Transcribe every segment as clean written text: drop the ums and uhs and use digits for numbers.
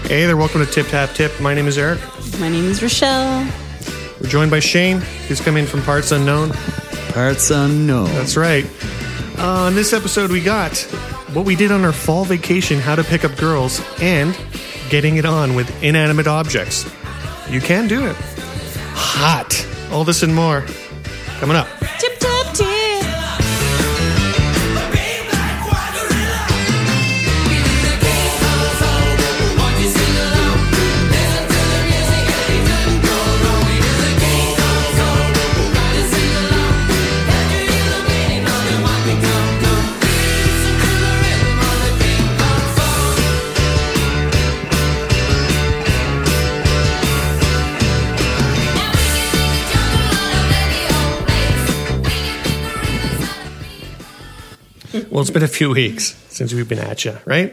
Hey there, welcome to Tip Tap Tip. My name is Eric. My name is Rochelle. We're joined by Shane, who's come in from Parts Unknown. Parts Unknown. That's right. On this episode, we got what we did on our fall vacation, how to pick up girls, and getting it on with inanimate objects. You can do it. Hot. All this and more coming up. Tip Tap Tip. Well, it's been a few weeks since we've been at you, right?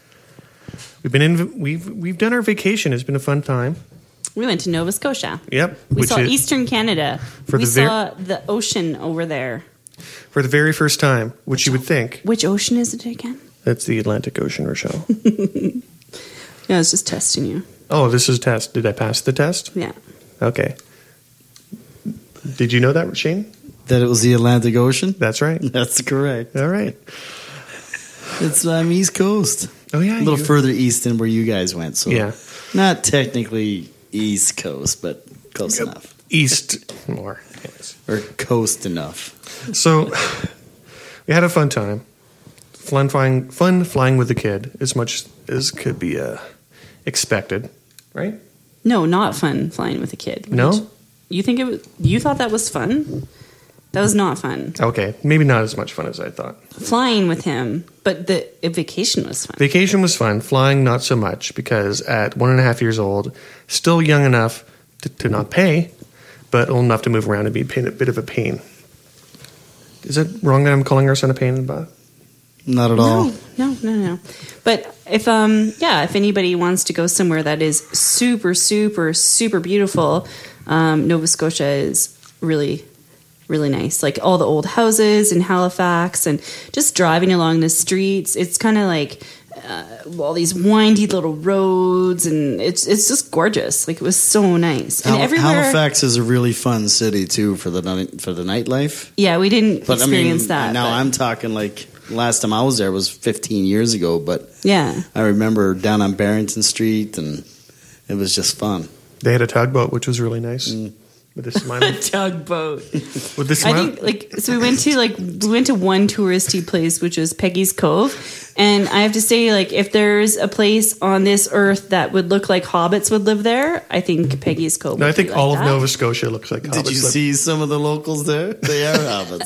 We've done our vacation. It's been a fun time. We went to Nova Scotia. Yep. We saw Eastern Canada. We saw the ocean over there. For the very first time, which you would think. Which ocean is it again? That's the Atlantic Ocean, Rochelle. Yeah, I was just testing you. Oh, this is a test. Did I pass the test? Yeah. Okay. Did you know that, Shane? That it was the Atlantic Ocean? That's right. That's correct. All right. It's East Coast. Oh, yeah. A little further east than where you guys went. So yeah. Not technically East Coast, but close enough. East more. Yes. Or coast enough. So we had a fun time. Fun flying with the kid, as much as could be expected, right? No, not fun flying with a kid. No? You think it was? You thought that was fun? That was not fun. Okay, maybe not as much fun as I thought. Flying with him, but the vacation was fun. Vacation was fun. Flying, not so much, because at 1.5 years old, still young enough to not pay, but old enough to move around and be a bit of a pain. Is it wrong that I'm calling our son a pain in the butt? Not at all. No. But if anybody wants to go somewhere that is super, super, super beautiful, Nova Scotia is really, really nice. Like all the old houses in Halifax and just driving along the streets. It's kind of like all these windy little roads, and it's just gorgeous. Like it was so nice. And everywhere, Halifax is a really fun city too for the nightlife. Yeah, we didn't experience that. Now I'm talking like last time I was there was 15 years ago, but yeah, I remember down on Barrington Street, and it was just fun. They had a tugboat, which was really nice. With a smile. A tugboat. With the smile. I think so we went to one touristy place, which was Peggy's Cove, and I have to say, like, if there's a place on this earth that would look like hobbits would live there, I think Peggy's Cove. No, I think all of of Nova Scotia looks like hobbits. Did you see some of the locals there? They are hobbits.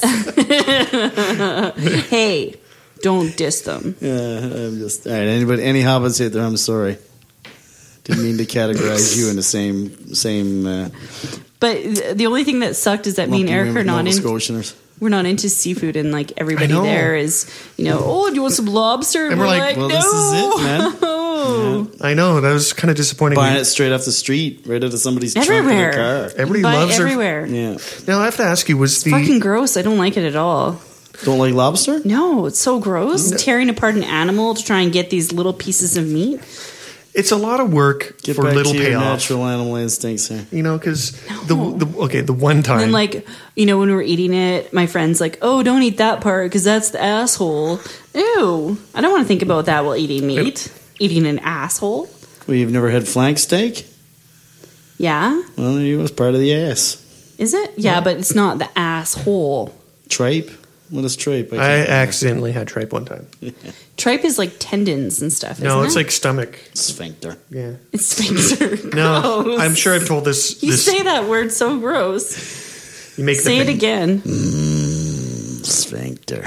Hey, don't diss them. Yeah, I'm just all right. Any hobbits out there? I'm sorry. Didn't mean to categorize you in the same. But the only thing that sucked is that me and Eric are not we're not into seafood, and like everybody there is, oh, do you want some lobster? And we're like, well, no. This is it, man. No. Yeah. I know, that was kind of disappointing. Buying it straight off the street, right out of somebody's everywhere. trunk in a car. Everybody loves everywhere. Yeah. Now I have to ask you, was the Fucking gross. I don't like it at all. Don't like lobster? No, it's so gross. Tearing apart an animal to try and get these little pieces of meat. It's a lot of work Get for back little to your payoff. natural animal instincts here. Because the one time. And like, when we were eating it, my friend's like, oh, don't eat that part because that's the asshole. Ew. I don't want to think about that while eating meat. Eating an asshole. Well, you've never had flank steak? Yeah. Well, it was part of the ass. Is it? Yeah, but it's not the asshole. Tripe? What is tripe? I accidentally had tripe one time. Tripe is like tendons and stuff, No, isn't it's it? like stomach. Sphincter. Yeah. It's sphincter. No, Gross. I'm sure I've told this. You say that word so gross. You make Say it again. Sphincter.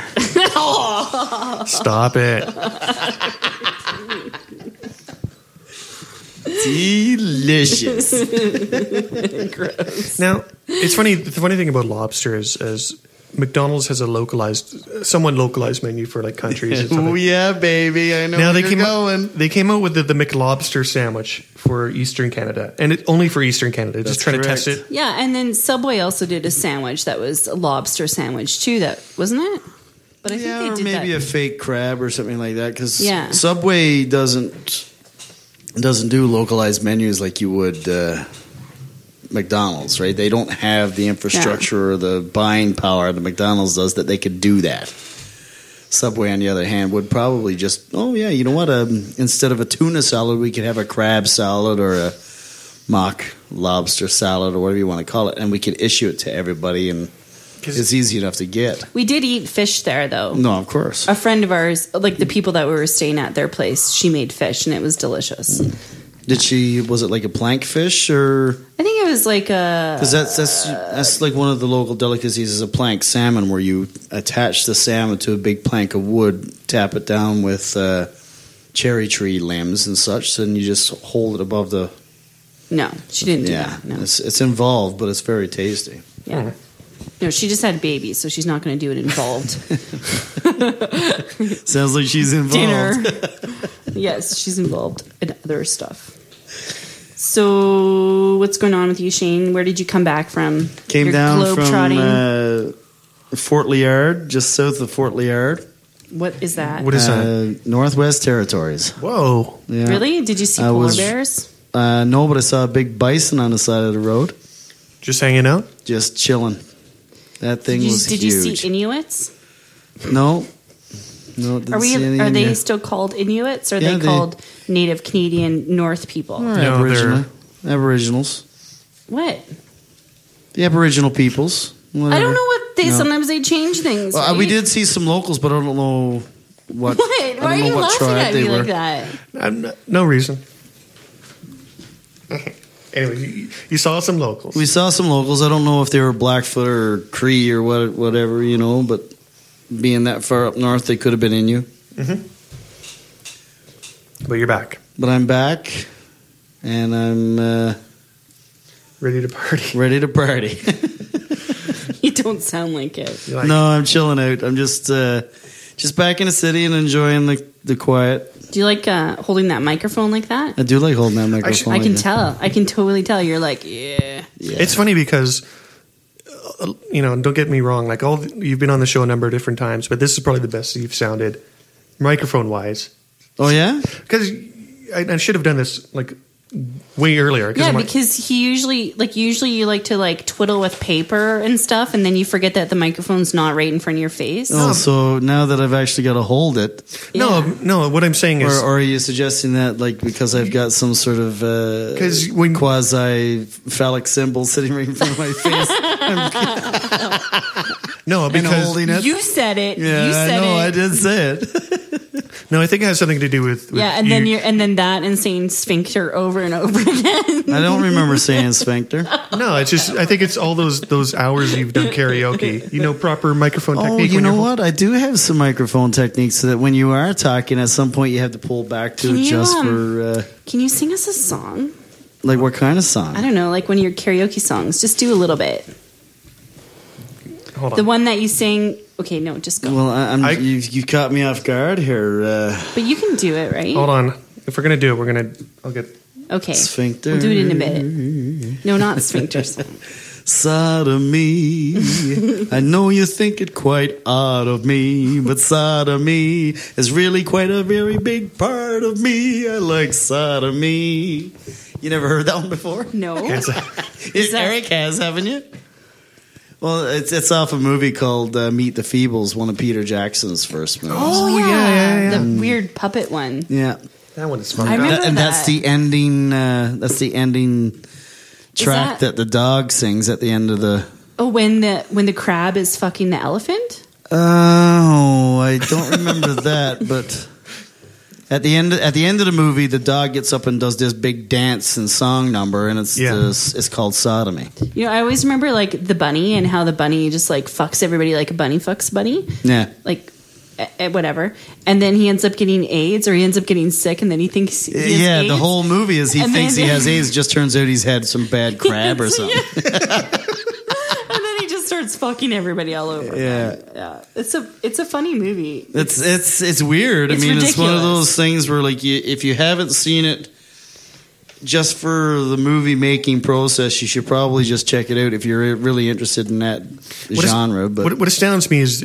Stop it. Delicious. Gross. Now, it's funny. The funny thing about lobster is McDonald's has a somewhat localized menu for like countries. And stuff Oh like. yeah, baby! I know Now where they you're came going. out. They came out with the McLobster sandwich for Eastern Canada, and only for Eastern Canada. Just trying to test it. Yeah, and then Subway also did a sandwich that was a lobster sandwich too. That wasn't it? But I think Yeah, they or did maybe that. a fake crab or something like that. Because Yeah. Subway doesn't. doesn't do localized menus like you would McDonald's, right? They don't have the infrastructure or the buying power that McDonald's does that they could do that. Subway, on the other hand, would probably just, you know what? Instead of a tuna salad, we could have a crab salad or a mock lobster salad or whatever you want to call it, and we could issue it to everybody, and it's easy enough to get. We did eat fish there, though. No, of course. A friend of ours, like the people that we were staying at their place, she made fish, and it was delicious. Was it like a plank fish, or? I think it was like a... Because that's like one of the local delicacies is a plank salmon, where you attach the salmon to a big plank of wood, tap it down with cherry tree limbs and such, and you just hold it above the... No, she didn't do that. No. It's involved, but it's very tasty. Yeah. No, she just had babies, so she's not going to do it involved. Sounds like she's involved. Dinner. Yes, she's involved in other stuff. So, what's going on with you, Shane? Where did you come back from? Came down from Fort Liard, just south of Fort Liard. What is that? What is that? Northwest Territories. Whoa. Yeah. Really? Did you see polar bears? No, but I saw a big bison on the side of the road. Just hanging out? Just chilling. That thing was huge. Did you see Inuits? No. No, are they still called Inuits, or are they called Native Canadian North people? No, Aboriginals. What? The Aboriginal peoples. Whatever. I don't know what they... No. Sometimes they change things, right? We did see some locals, but I don't know what... What? Why are you laughing at me like that? No reason. Anyway, you saw some locals. We saw some locals. I don't know if they were Blackfoot or Cree or whatever, but being that far up north, they could have been Innu. Mm-hmm. But you're back. But I'm back, and I'm... ready to party. Ready to party. You don't sound like it. No, I'm chilling out. I'm just back in the city and enjoying the quiet. Do you like holding that microphone like that? I do like holding that microphone. I can tell. I can totally tell. You're like, yeah. It's funny because, don't get me wrong. Like you've been on the show a number of different times, but this is probably the best you've sounded, microphone-wise. Oh yeah? Because I should have done this like way earlier. Because he usually you like to like twiddle with paper and stuff, and then you forget that the microphone's not right in front of your face. Oh, so now that I've actually got to hold it. No, what I'm saying is... Or are you suggesting that like because I've got some sort of quasi-phallic symbol sitting right in front of my face? No, because... holding it? You said it. Yeah, you said I did say it. No, I think it has something to do with and then that and saying sphincter over and over again. I don't remember saying sphincter. No, it's just I think it's all those hours you've done karaoke. Proper microphone technique. Oh, you know what? I do have some microphone techniques so that when you are talking, at some point you have to pull back to adjust for. Can you sing us a song? Like what kind of song? I don't know. Like one of your karaoke songs. Just do a little bit. Hold on. The one that you sing. Okay, no, just go. Well, you caught me off guard here. But you can do it, right? Hold on. If we're gonna do it, I'll get. Okay. Sphincter. We'll do it in a bit. No, not sphincter. Sodomy. I know you think it quite odd of me, but sodomy is really quite a very big part of me. I like sodomy. You never heard that one before? No. Eric has, haven't you? Well, it's off a movie called Meet the Feebles, one of Peter Jackson's first movies. Oh, yeah. The weird puppet one. Yeah. That one is fun. I remember and that. that's the ending. That's the ending track that the dog sings at the end of the. Oh, when the crab is fucking the elephant. Oh, I don't remember that, but at the end of the movie, the dog gets up and does this big dance and song number, and it's called Sodomy. I always remember like the bunny and how the bunny just like fucks everybody like a bunny fucks bunny. Yeah, like. Whatever, and then he ends up getting AIDS, or he ends up getting sick, and then he thinks he has AIDS. The whole movie is he thinks he has AIDS. Just turns out he's had some bad crab or something. And then he just starts fucking everybody all over. Yeah. It's a funny movie. It's weird. It's ridiculous. It's one of those things where like if you haven't seen it, just for the movie making process, you should probably just check it out if you're really interested in that genre. But what astounds me is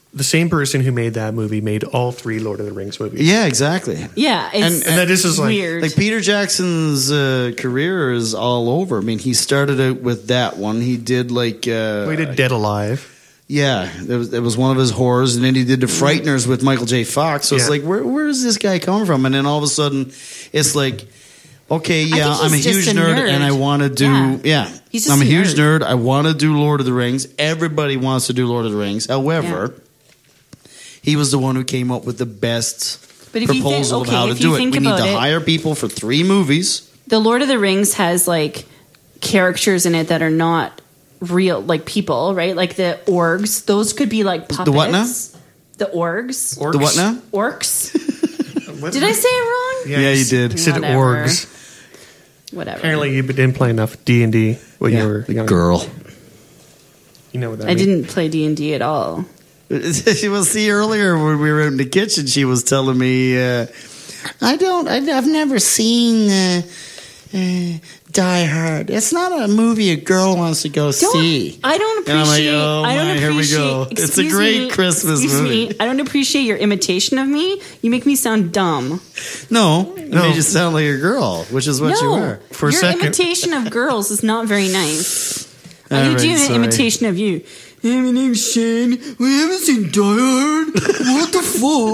the same person who made that movie made all 3 Lord of the Rings movies. Yeah, exactly. Yeah, it's And that this is like- weird. Like Peter Jackson's career is all over. I mean, he started out with that one. He did like We did Dead Alive. yeah, it was one of his horrors, and then he did The Frighteners with Michael J. Fox. So it's Yeah. like, where is this guy coming from? And then all of a sudden, it's like, okay, yeah, think I'm a he's just huge a nerd, nerd. and I want to do Yeah. He's just I'm a a huge nerd. nerd. I want to do Lord of the Rings. Everybody wants to do Lord of the Rings. However, he was the one who came up with the best But if you think- proposal okay, of how to if you do it. think We need about to it- hire people for 3 movies. The Lord of the Rings has like characters in it that are not real, like people, right? Like the orgs. Those could be like puppets. The what now? The orgs. Orcs. The what now? Orcs. What? Did I say it wrong? Yeah, you did. You said Whatever. orgs. Whatever. Apparently, you didn't play enough D&D when you were the young. girl. You know what that I means. didn't play D&D at all. Well, see, earlier when we were in the kitchen, she was telling me, I've never seen Die Hard. It's not a movie a girl wants to go see. I don't And I'm like, appreciate. oh I don't my, here we go. appreciate- It's a excuse great me, Christmas excuse movie. me, I don't appreciate your imitation of me. You make me sound dumb. No, it made you sound like a girl, which is what you No, are. For a your second. imitation of girls is not very nice. All I right, do an sorry. imitation of you. Hey, my name's Shane. We haven't seen Die Hard. What the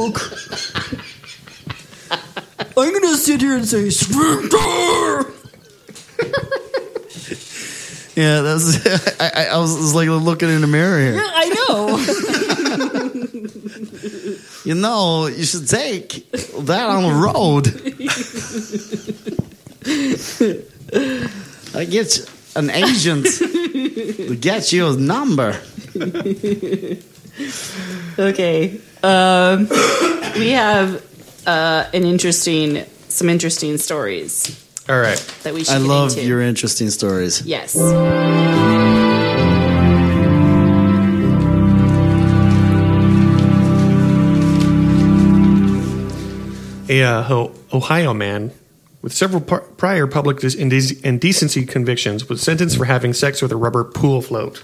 fuck? I'm gonna sit here and say Sprinter. Yeah, that's. I was like looking in the mirror here. I know. You know, you should take that on the road. I get you an agent to get you a number. Okay. We have some interesting stories All right. that we should I get love into. your interesting stories. Yes. A Ohio man with several prior public indecency convictions was sentenced for having sex with a rubber pool float.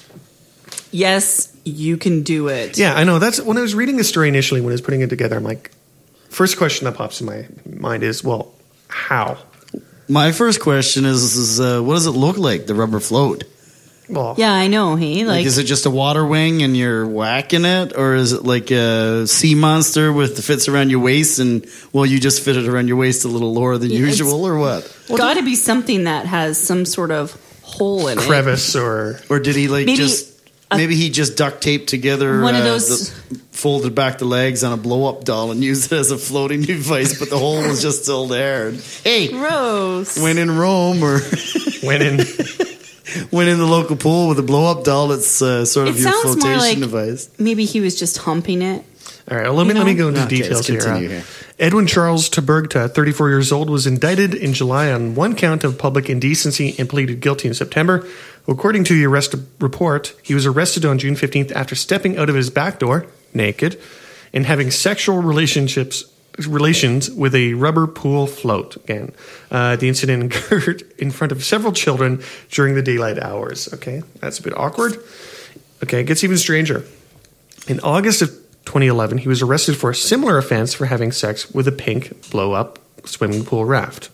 Yes, you can do it. Yeah, I know. That's when I was reading the story initially, when I was putting it together, I'm like, first question that pops in my mind is, well, how? My first question is what does it look like, the rubber float? Well, Yeah, I know. Hey, Like, is it just a water wing and you're whacking it? Or is it like a sea monster with the fits around your waist and, well, you just fit it around your waist a little lower than Yeah, usual or what? got to be something that has some sort of hole in it. crevice or Or did he like Maybe maybe he just duct taped together One of those- folded back the legs on a blow up doll and used it as a floating device, but the hole was just still there. And, hey, Gross. when in Rome or went in. when in the local pool with a blow up doll, it's sort of It your sounds more flotation like- device. Maybe he was just humping it. All right, well, let me go into Okay, details let's here. continue here. Edwin Charles Tabergta, 34 years old, was indicted in July on one count of public indecency and pleaded guilty in September. According to the arrest report, he was arrested on June 15th after stepping out of his back door, naked, and having sexual relations with a rubber pool float. Again, the incident occurred in front of several children during the daylight hours. Okay, that's a bit awkward. Okay, it gets even stranger. In August of 2011, he was arrested for a similar offense for having sex with a pink blow-up swimming pool raft.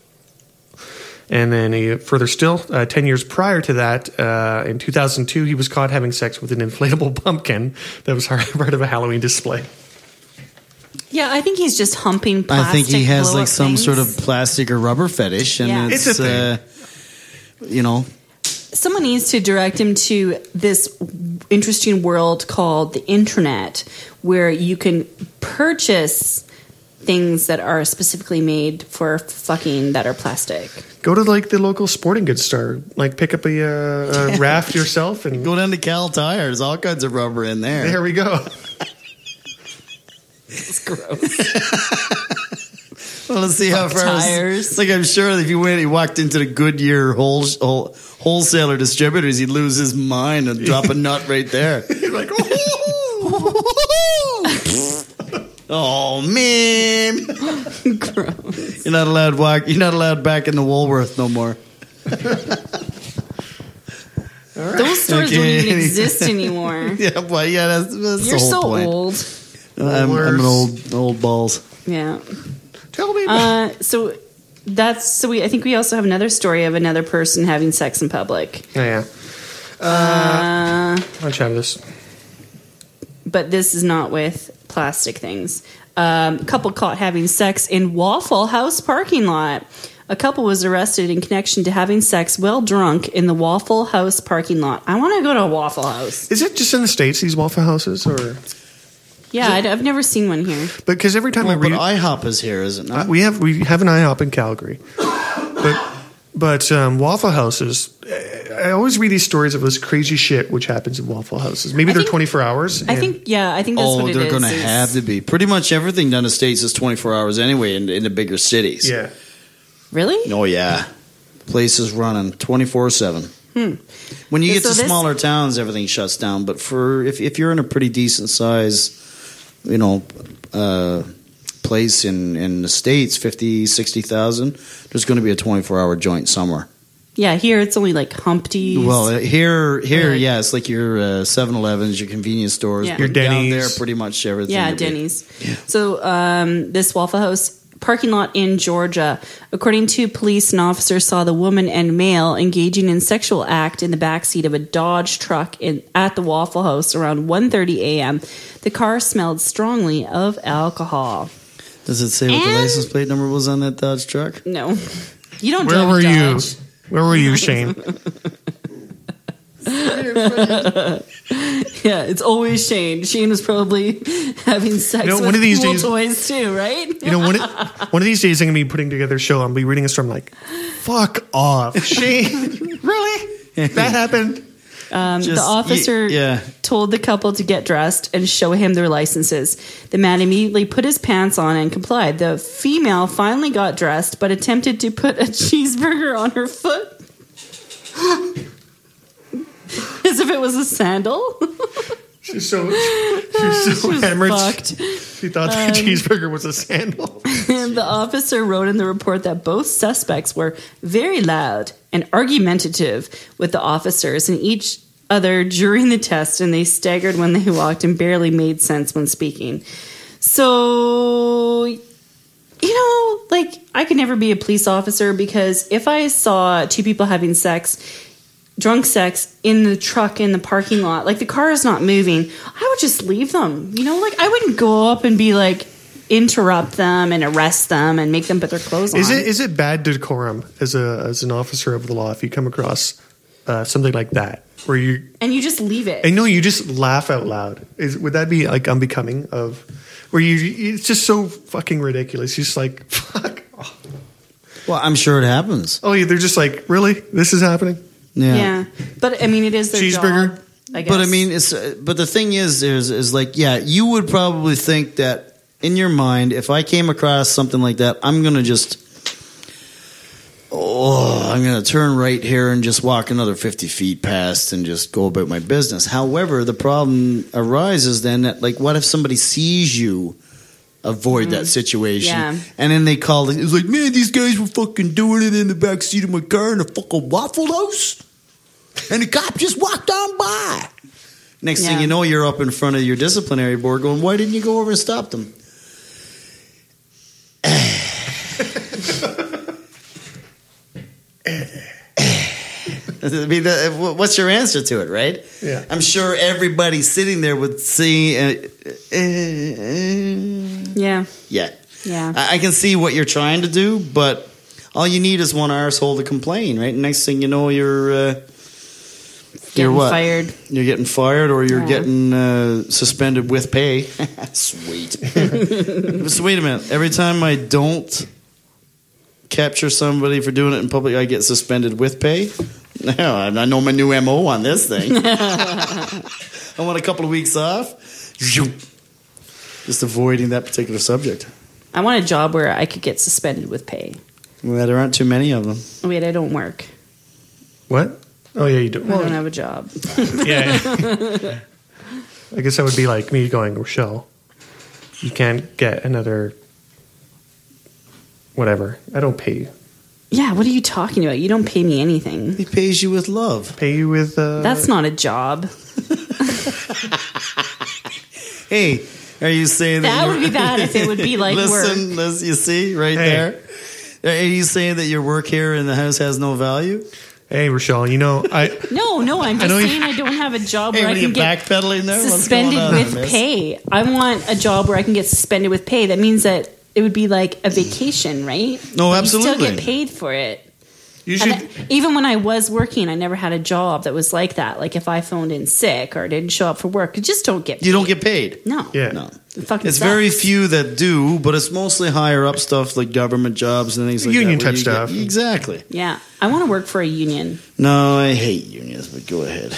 And then further still, 10 years prior to that, in 2002, he was caught having sex with an inflatable pumpkin that was part of a Halloween display. Yeah, I think he's just humping plastic. I think he has blow-up like some things. sort of plastic or rubber fetish, and Yeah. it's, It's a you know, Someone needs to direct him to this interesting world called the internet, where you can purchase things that are specifically made for fucking that are plastic. Go to like the local sporting goods store, like pick up a raft yourself, and go down to Cal Tires, all kinds of rubber in there. there we go. It's gross. Well, let's see how far. Tires. Like I'm sure if he walked into the Goodyear wholesaler distributors, he'd lose his mind and drop a nut right there. You're like, Oh man, Gross. you're not allowed back in the Woolworth no more. Those stores don't even exist anymore. Yeah, but that's You're the whole so point. old. I'm an old balls. Yeah. Tell me. I think we also have another story of another person having sex in public. Oh, yeah. I'll try this. But this is not with plastic things. Couple caught having sex in Waffle House parking lot. A couple was arrested in connection to having sex while drunk in the Waffle House parking lot. I want to go to a Waffle House. Is it just in the States, these Waffle Houses? Or Yeah, I've never seen one here. because every time I But read IHOP is here, is it not? we have an IHOP in Calgary. But Waffle Houses, I always read these stories of this crazy shit which happens in Waffle Houses. Maybe they're 24 hours. I think that's what it is. They're going to have to be. Pretty much everything done in the States is 24 hours anyway in the bigger cities. Yeah. Really? Oh, yeah. Place is running 24/7. When you get to smaller towns, everything shuts down. But if you're in a pretty decent size, place in the States, 50, 60,000, there's going to be a 24-hour joint somewhere. Yeah, here it's only like Humpty's. Well, here, yeah, it's like your 7-Elevens, your convenience stores. Yeah. But Your Denny's. down there, pretty much everything. Yeah, will be- Denny's. Yeah. So this Waffle House parking lot in Georgia, according to police, an officer saw the woman and male engaging in sexual act in the backseat of a Dodge truck at the Waffle House around 1:30 a.m. The car smelled strongly of alcohol. Does it say what the license plate number was on that Dodge truck? No, you don't. Where drive were a you? Dodge. Where were you, Shane? Yeah, it's always Shane. Shane was probably having sex with one of these cool days- toys too, right? One of these days I'm going to be putting together a show. I'll be reading a story. I'm like, fuck off, Shane. Really? That happened? The officer told the couple to get dressed and show him their licenses. The man immediately put his pants on and complied. The female finally got dressed but attempted to put a cheeseburger on her foot. As if it was a sandal. She's so hammered. Fucked. She thought the cheeseburger was a sandal. And the officer wrote in the report that both suspects were very loud and argumentative with the officers and each other during the test, and they staggered when they walked and barely made sense when speaking. So, I could never be a police officer because if I saw two people having drunk sex in the truck in the parking lot, like the car is not moving, I would just leave them. I wouldn't go up and be like, interrupt them and arrest them and make them put their clothes on. Is it bad decorum as an officer of the law if you come across something like that where you just leave it? I know you just laugh out loud. Would that be like unbecoming of where it's just so fucking ridiculous? You're just like, fuck. Well, I'm sure it happens. Oh, yeah, they're just like, really? This is happening? Yeah. But I mean, it is their Cheeseburger? job, I guess. But I mean, but the thing is like, yeah, you would probably think that in your mind, if I came across something like that, I'm going to turn right here and just walk another 50 feet past and just go about my business. However, the problem arises then that, like, what if somebody sees you avoid that situation? Yeah. And then they call it. It's like, man, these guys were fucking doing it in the backseat of my car in a fucking Waffle House. And the cop just walked on by. Next thing you know, you're up in front of your disciplinary board going, why didn't you go over and stop them? I mean, what's your answer to it, right? Yeah. I'm sure everybody sitting there would see. Yeah. Yeah. Yeah. I can see what you're trying to do, but all you need is one arsehole to complain, right? Next thing you know, you're Getting what? fired. You're getting fired, or you're getting suspended with pay. Sweet. So wait a minute. Every time I don't capture somebody for doing it in public, I get suspended with pay. No, I know my new MO on this thing. I want a couple of weeks off. Just avoiding that particular subject. I want a job where I could get suspended with pay. Well, there aren't too many of them. Wait, I don't work. What? Oh, yeah, you do. I don't have a job. Yeah. I guess that would be like me going, Rochelle, you can't get another whatever. I don't pay you. Yeah, what are you talking about? You don't pay me anything. He pays you with love. Pay you with. That's not a job. Hey, are you saying That would be bad if it would be like work. Listen, you see right Hey. there? Are you saying that your work here in the house has no value? Hey, Rochelle, you know, No, I'm just know you- saying I don't have a job Hey, where I what are you can get backpedaling there? What's suspended going on, with miss? pay. I want a job where I can get suspended with pay. That means that it would be like a vacation, right? No, But absolutely. You still get paid for it. you And should. even when I was working, I never had a job that was like that. Like if I phoned in sick or didn't show up for work, you just don't get paid. You don't get paid. No. Yeah. No. It fucking It's sucks. very few that do, but it's mostly higher up stuff like government jobs and things like Union that. where type you get- stuff. Exactly. Yeah. I want to work for a union. No, I hate unions, but go ahead.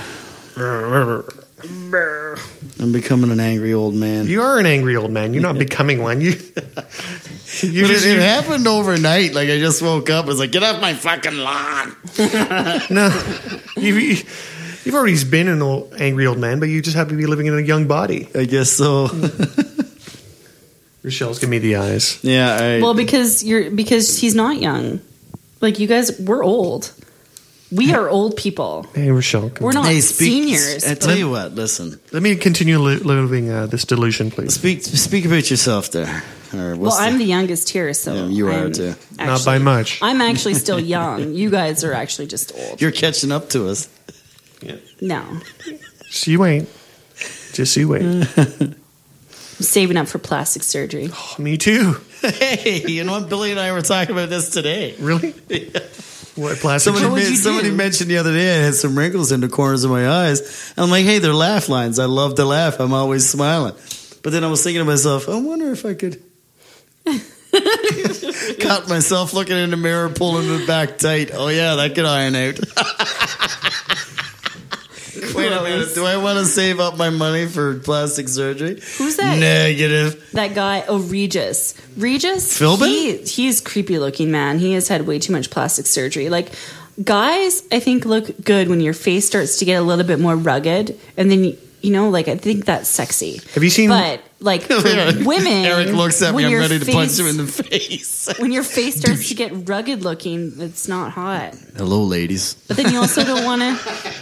I'm becoming an angry old man. You are an angry old man. You're not becoming one. You. You But just. it happened overnight. Like I just woke up. I was like, get off my fucking lawn. No, you've already been an angry old man, but you just happen to be living in a young body. I guess so. Rochelle's giving me the eyes. Yeah. Well, because he's not young. Like you guys, we're old. We are old people. Hey, Rochelle. We're not Hey, seniors. I tell you what. Listen. Let me continue living this delusion, please. Speak about yourself there. Or Well, I'm the youngest here, so Yeah, you are I'm too. Not by much. I'm actually still young. You guys are actually just old. You're catching up to us. No, So you wait. Just you wait. I'm saving up for plastic surgery. Me too. Hey, you know what? Billy and I were talking about this today. Really? What plastic? Somebody mentioned the other day I had some wrinkles in the corners of my eyes. I'm like, hey, they're laugh lines. I love to laugh. I'm always smiling. But then I was thinking to myself, I wonder if I could. Caught myself looking in the mirror, pulling it back tight. Oh, yeah, that could iron out. Wait a minute. Do I want to save up my money for plastic surgery? Who's that? Negative. That guy, Regis. Regis? Philbin? He's creepy looking, man. He has had way too much plastic surgery. Like, guys, I think, look good when your face starts to get a little bit more rugged. And then, you know, like, I think that's sexy. Have you seen? But, like, for women. Eric looks at me. when I'm your ready to punch face- him in the face. When your face starts to get rugged looking, it's not hot. Hello, ladies. But then you also don't want to.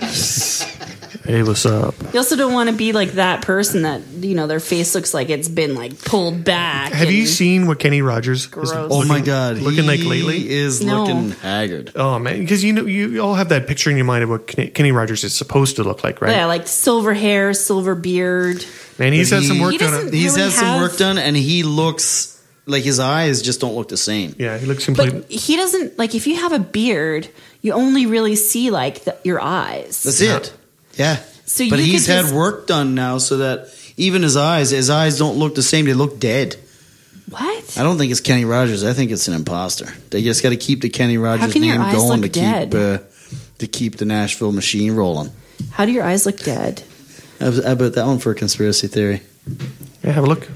Hey, what's up? You also don't want to be like that person that, you know, their face looks like it's been like pulled back. Have you and- seen what Kenny Rogers is Gross. Oh, my God. looking like He lately? is No. looking haggard. Oh man, because you know you all have that picture in your mind of what Kenny Rogers is supposed to look like, right? Yeah, like silver hair, silver beard. Man, he's But had some he- work He done. doesn't- He's really had some have- work done, and he looks like his eyes just don't look the same. Yeah, he looks completely. But he doesn't, like, if you have a beard, you only really see, like, your eyes. That's it. Yeah. So But you he's could had just- work done now, so that even his eyes don't look the same. They look dead. What? I don't think it's Kenny Rogers. I think it's an imposter. They just got to keep the Kenny Rogers can your name eyes going to look dead? keep the Nashville machine rolling. How do your eyes look dead? I bet that one for a conspiracy theory. Yeah, have a look.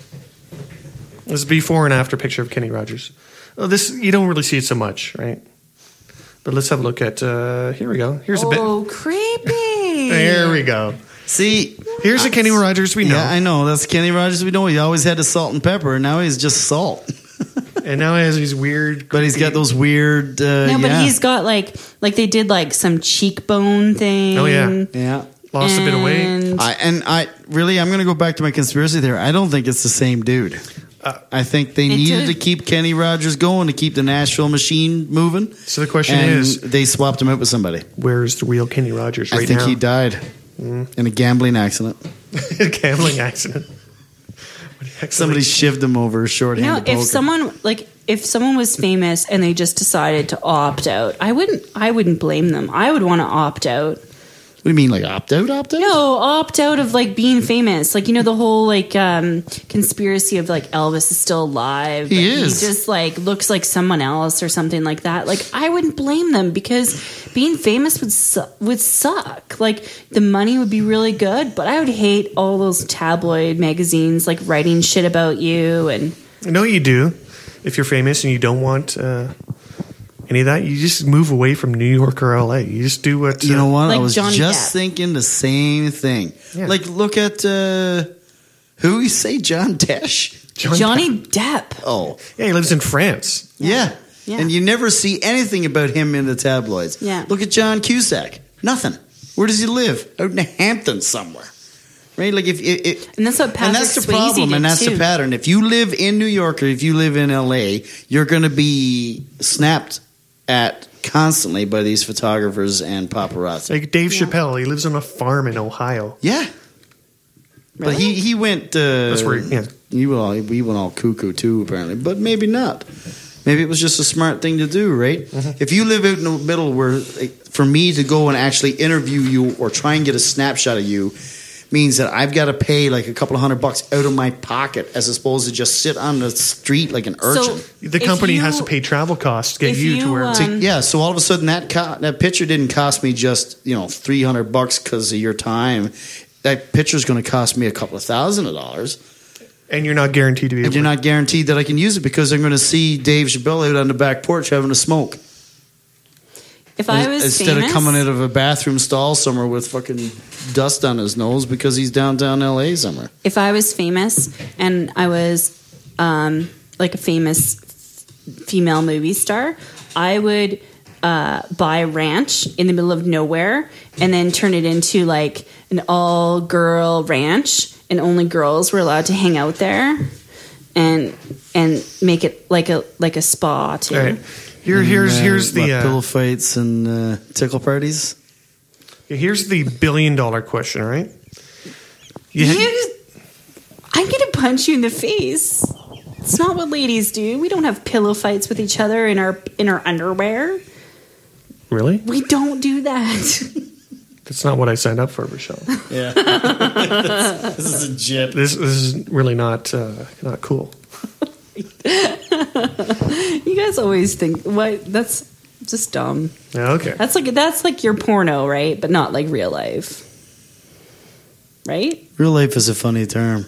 This is before and after picture of Kenny Rogers. Oh, this you don't really see it so much, right? But let's have a look at. Here we go. Here's a bit. Oh, creepy. There we go. See, Here's the Kenny Rogers we know, yeah, I know that's Kenny Rogers. We know he always had the salt and pepper, and now he's just salt. and now he has these weird. But he's got those weird. No, but he's got, like they did, like, some cheekbone thing. Oh, yeah. yeah. Lost a bit of weight. And- I'm going to go back to my conspiracy theory. I don't think it's the same dude. I think they needed to keep Kenny Rogers going to keep the Nashville machine moving. So the question and is, they swapped him out with somebody. where's the real Kenny Rogers right I think now? he died in a gambling accident. A gambling accident. Somebody shivved him over a You shorthanded know, poker. if someone was famous and they just decided to opt out, I wouldn't blame them. I would want to opt out. What do you mean, like opt out? No, opt out of, like, being famous. Like, you know, the whole, like, conspiracy of, like, Elvis is still alive. He but is. He just, like, looks like someone else or something like that. Like, I wouldn't blame them because being famous would suck. Like, the money would be really good, but I would hate all those tabloid magazines, like, writing shit about you and... I know you do. If you're famous and you don't want any of that, you just move away from New York or LA. You just do what You know what? Like I was Johnny just Depp. thinking the same thing. Yeah. Like, look at who you say, John Tesh? Johnny Depp. Oh, Yeah, he lives in France. yeah. Yeah. And you never see anything about him in the tabloids. Yeah. Look at John Cusack. Nothing. Where does he live? Out in Hampton somewhere. Right? Like if and that's what Patrick and that's the Swayze problem, did and that's too. the pattern. If you live in New York or if you live in LA, you're going to be snapped at constantly by these photographers and paparazzi. Like Dave Chappelle, he lives on a farm in Ohio. Yeah. But he went. That's where, he went all cuckoo too, apparently. But maybe not. Maybe it was just a smart thing to do, right? Mm-hmm. If you live out in the middle, where like, for me to go and actually interview you or try and get a snapshot of you means that I've got to pay like a couple of $100 out of my pocket, as opposed to just sit on the street like an urchin. The company has to pay travel costs to get you to where. So all of a sudden that picture didn't cost me just $300 because of your time. That picture's going to cost me a couple of $1,000. And you're not guaranteed to be able And you're not guaranteed that I can use it because I'm going to see Dave Chappelle out on the back porch having a smoke. If I was Instead famous, of coming out of a bathroom stall somewhere with fucking dust on his nose because he's downtown LA somewhere. if I was famous and I was like a famous female movie star, I would buy a ranch in the middle of nowhere and then turn it into like an all-girl ranch, and only girls were allowed to hang out there, and make it like a spa too. All right. Here's the pillow fights and tickle parties. Here's the $1 billion question, all right? I'm gonna punch you in the face. It's not what ladies do. We don't have pillow fights with each other in our underwear. Really? We don't do that. That's not what I signed up for, Rochelle. Yeah. This is a jip. This is really not cool. You guys always think what? That's just dumb. Yeah, okay. That's like your porno, right? But not like real life, right? Real life is a funny term.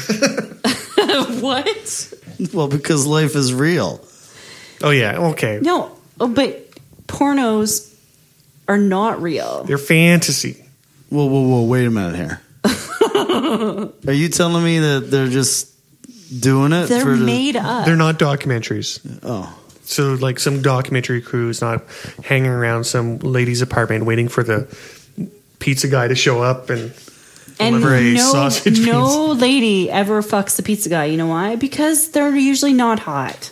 What? Well, because life is real. Oh, yeah, okay. No, but pornos are not real. They're fantasy. Whoa, wait a minute here. Are you telling me that they're just doing it? They're made up. They're not documentaries. Oh. So, like, some documentary crew is not hanging around some lady's apartment waiting for the pizza guy to show up and deliver a sausage. No lady ever fucks the pizza guy. You know why? Because they're usually not hot.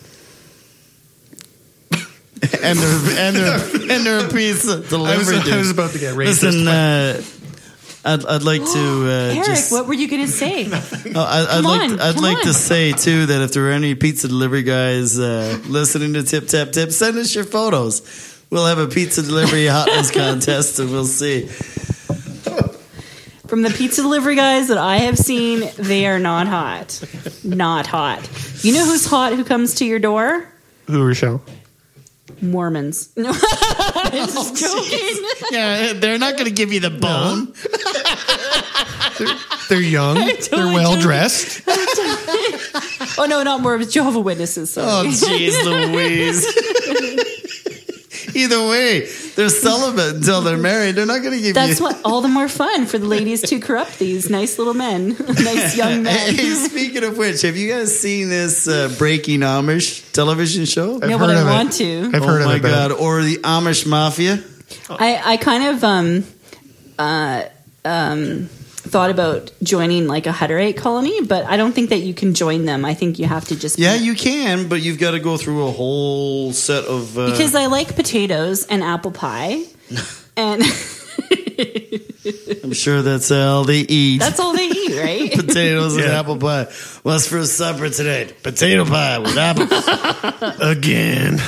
and they're a pizza delivery. I was about to get racist. Listen, I'd like to Eric, what were you going to say? I'd like to say too that if there are any pizza delivery guys listening to Tip Tap Tip, send us your photos. We'll have a pizza delivery hotness contest, and we'll see. From the pizza delivery guys that I have seen, they are not hot. Not hot. You know who's hot who comes to your door? Who, Rochelle? Mormons. No, I'm just joking. Yeah, they're not going to give you the bone. They're young. They're well dressed. Oh no, not Mormons. Jehovah's Witnesses. Sorry. Oh, jeez, Louise. Either way, they're celibate until they're married. They're not going to give That's you... what all the more fun for the ladies to corrupt these nice little men, nice young men. Hey, speaking of which, have you guys seen this Breaking Amish television show? No, but I want to. I've heard of it. Oh my God! Or the Amish Mafia? I kind of thought about joining like a Hutterite colony, but I don't think that you can join them. I think you have to just Yeah, you can, but you've got to go through a whole set of because I like potatoes and apple pie, and I'm sure that's all they eat. that's all they eat, right? Potatoes and apple pie. What's for supper today? Potato pie with apples. Again.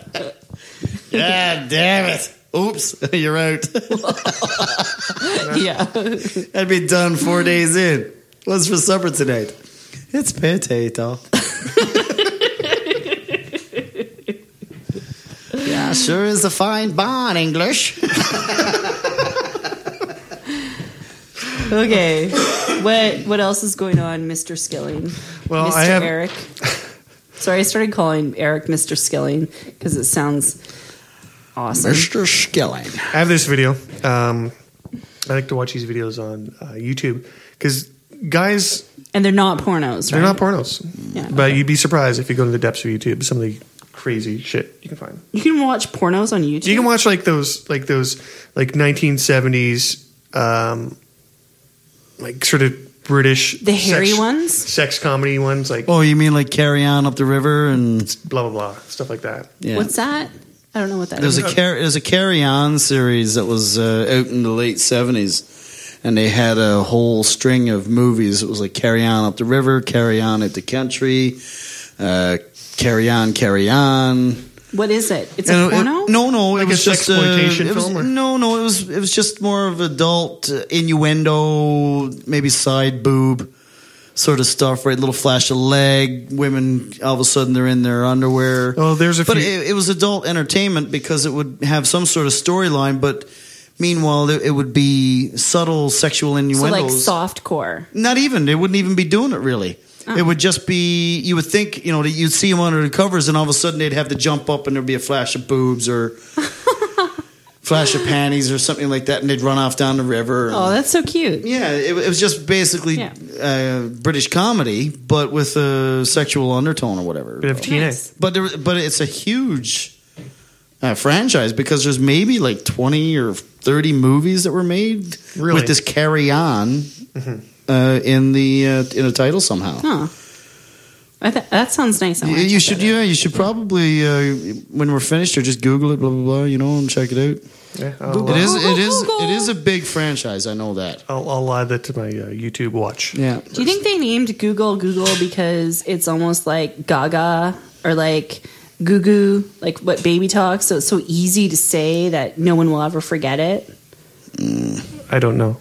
God damn it. Oops, you're out. Yeah. That'd be done 4 days in. What's for supper tonight? It's potato. Yeah, sure is a fine barn, English. Okay. What else is going on, Mr. Skilling? Well, Mr. Eric. Sorry, I started calling Eric Mr. Skilling because it sounds awesome. Mr. Skilling. I have this video. I like to watch these videos on YouTube because guys, And they're not pornos, right? they're not pornos. Yeah, But okay. you'd be surprised if you go to the depths of YouTube, some of the crazy shit you can find. You can watch pornos on YouTube. You can watch those 1970s like sort of British hairy ones, sex comedy ones, like Oh, you mean like Carry On Up the River and blah blah blah stuff like that. yeah. What's that? I don't know what that There's is. there's a Carry On series that was out in the late 70s, and they had a whole string of movies. It was like Carry On Up the River, Carry On at the Country, Carry On, Carry On. What is it? It's a porno? No, Like it was a just sexploitation it was, film, or? No, it was just more of adult innuendo, maybe side boob sort of stuff, right? Little flash of leg, women all of a sudden they're in their underwear. Oh, there's a But few. it was adult entertainment because it would have some sort of storyline, but meanwhile it would be subtle sexual So innuendos. like softcore. Not even. They wouldn't even be doing it really. It would just be, you would think, that you'd see them under the covers and all of a sudden they'd have to jump up and there'd be a flash of boobs or flash of panties or something like that and they'd run off down the river. Oh, that's so cute. Yeah, it was just basically British comedy, but with a sexual undertone or whatever. Bit of TNA. Nice. But it's a huge franchise because there's maybe like 20 or 30 movies that were made Really? with this Carry On in the title somehow. Huh. That sounds nice. I wanna You check should, that out. you should probably when we're finished, or just Google it, blah blah blah, and check it out. Yeah, It is a big franchise. I know that. I'll add that to my YouTube watch. Yeah. Do you think they named Google because it's almost like Gaga or like Goo Goo, like what baby talk? So it's so easy to say that no one will ever forget it. I don't know.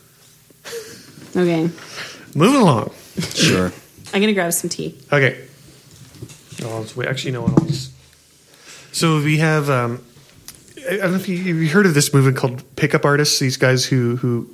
Okay. Moving along. Sure. I'm going to grab some tea. Okay. Wait, actually, no one else. So we have. I don't know if you heard of this movement called pickup artists. These guys who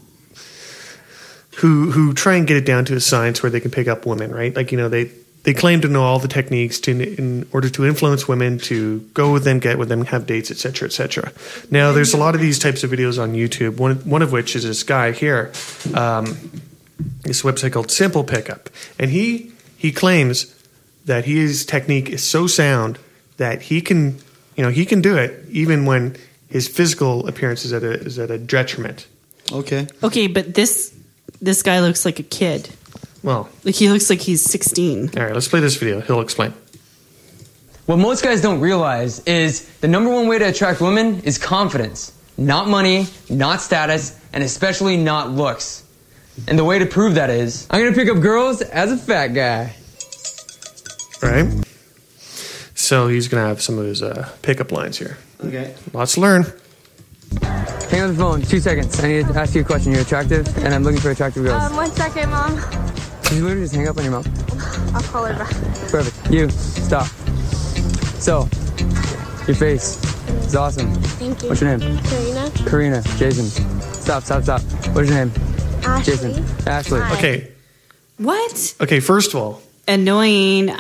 try and get it down to a science where they can pick up women, right? Like they claim to know all the techniques in order to influence women to go with them, get with them, have dates, etc., etc. Now, there's a lot of these types of videos on YouTube. One of which is this guy here. This website called Simple Pickup, and he claims that his technique is so sound that he can do it even when his physical appearance is at a detriment. Okay. Okay, but this guy looks like a kid. Well, Like he looks like he's 16. all right, let's play this video. He'll explain. What most guys don't realize is the number one way to attract women is confidence. Not money, not status, and especially not looks. And the way to prove that is, I'm gonna pick up girls as a fat guy. Right? So he's going to have some of his pickup lines here. Okay. Lots to learn. Hang on the phone, 2 seconds. I need to ask you a question. You're attractive, and I'm looking for attractive girls. 1 second, Mom. Can you literally just hang up on your mom? I'll call her back. Perfect. You, stop. So, your face is awesome. Thank you. What's your name? Karina. Karina. Jason. Stop. What is your name? Ashley. Jason. Ashley. Hi. Okay. What? Okay, first of all, Annoying.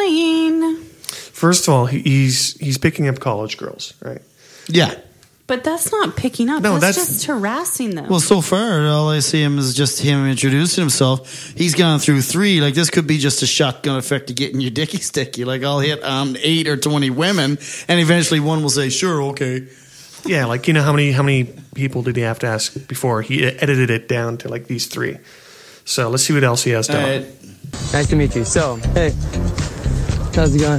he's picking up college girls, right? Yeah. But that's not picking up. No, that's that's- just harassing them. Well, so far, all I see him is just him introducing himself. He's gone through 3. Like, this could be just a shotgun effect of getting your dicky sticky. Like, I'll hit on 8 or 20 women, and eventually one will say, sure, okay. Yeah, like how many people did he have to ask before he edited it down to like these 3? So let's see what else he has All done. right. Nice to meet you. So, hey, how's it going?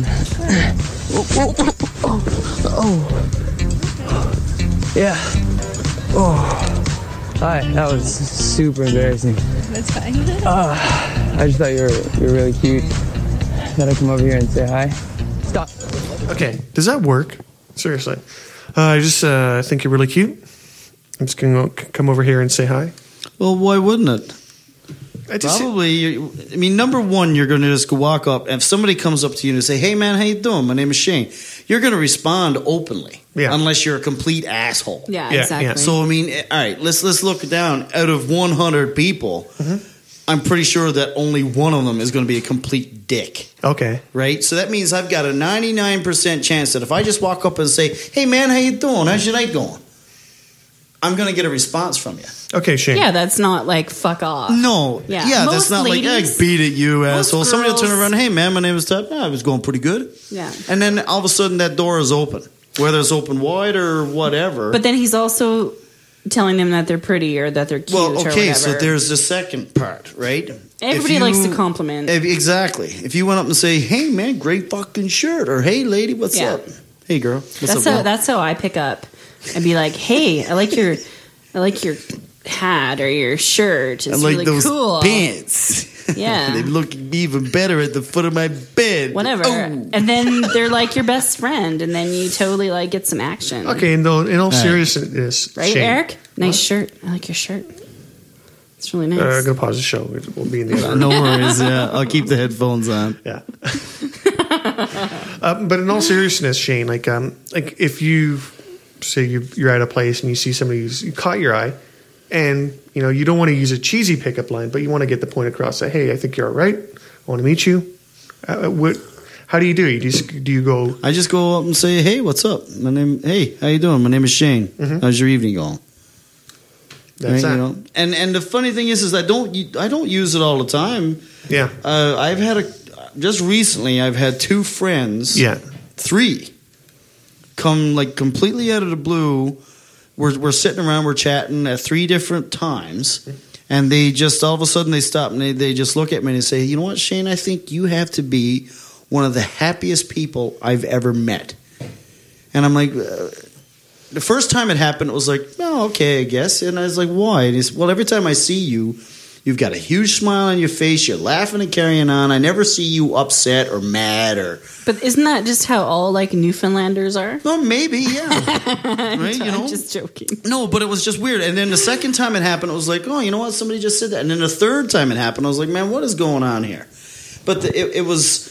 Yeah. Oh. Hi. That was super embarrassing. That's fine. I just thought you were really cute. Thought I'd come over here and say hi. Stop. Okay, does that work? Seriously, I just think you're really cute. I'm just gonna come over here and say hi. Well, why wouldn't it? I just Probably. Number one, you're going to just go walk up. And if somebody comes up to you and say, hey, man, how you doing? My name is Shane. You're going to respond openly. Yeah. Unless you're a complete asshole. yeah, yeah, exactly. yeah. So, all right, let's look down. Out of 100 people, I'm pretty sure that only one of them is going to be a complete dick. okay. Right? So that means I've got a 99% chance that if I just walk up and say, hey, man, how you doing? How's your night going? I'm going to get a response from you. Okay, Shane. Yeah, that's not like fuck off. No. Yeah. Yeah, Most that's not like, ladies- I beat it, you most asshole. Somebody will turn girls- around, hey, man, my name is Todd. I was going pretty good. Yeah. And then all of a sudden that door is open. Whether it's open wide or whatever. But then he's also telling them that they're pretty or that they're cute or well, whatever. okay, so there's the second part, right? Everybody likes to compliment. Exactly. If you went up and say, hey, man, great fucking shirt. Or, hey, lady, what's Yeah. up? Hey, girl, what's up? girl? That's how I pick up and be like, hey, I like your hat or your shirt. It's I like really those cool. pants. Yeah. They look even better at the foot of my bed. Whatever. Oh. And then they're like your best friend, and then you totally like get some action. Okay, in all seriousness, Right, Shane, Eric? Nice shirt. I like your shirt. It's really nice. I'm going to pause the show. We'll be in the other No worries. Yeah, I'll keep the headphones on. Yeah. But in all seriousness, Shane, like if you say you're at a place and you see somebody you caught your eye, and you don't want to use a cheesy pickup line, but you want to get the point across that, hey, I think you're all right. I want to meet you. How do you do it? Do you go? I just go up and say, hey, what's up? Hey, how you doing? My name is Shane. Mm-hmm. How's your evening going? That's that. And the funny thing is I don't use it all the time. Yeah. Just recently I've had 2 friends. Yeah. 3 come like completely out of the blue. We're sitting around, we're chatting at 3 different times, and they just all of a sudden they stop and they just look at me and they say, you know what, Shane, I think you have to be one of the happiest people I've ever met. And I'm like, the first time it happened, it was like, oh, okay, I guess. And I was like, why? And he said, well, every time I see you, you've got a huge smile on your face, you're laughing and carrying on. I never see you upset or mad or... But isn't that just how all like Newfoundlanders are? Well, maybe, yeah. Right, I'm just joking. No, but it was just weird. And then the second time it happened, it was like, oh, you know what? Somebody just said that. And then the third time it happened, I was like, man, what is going on here? But it was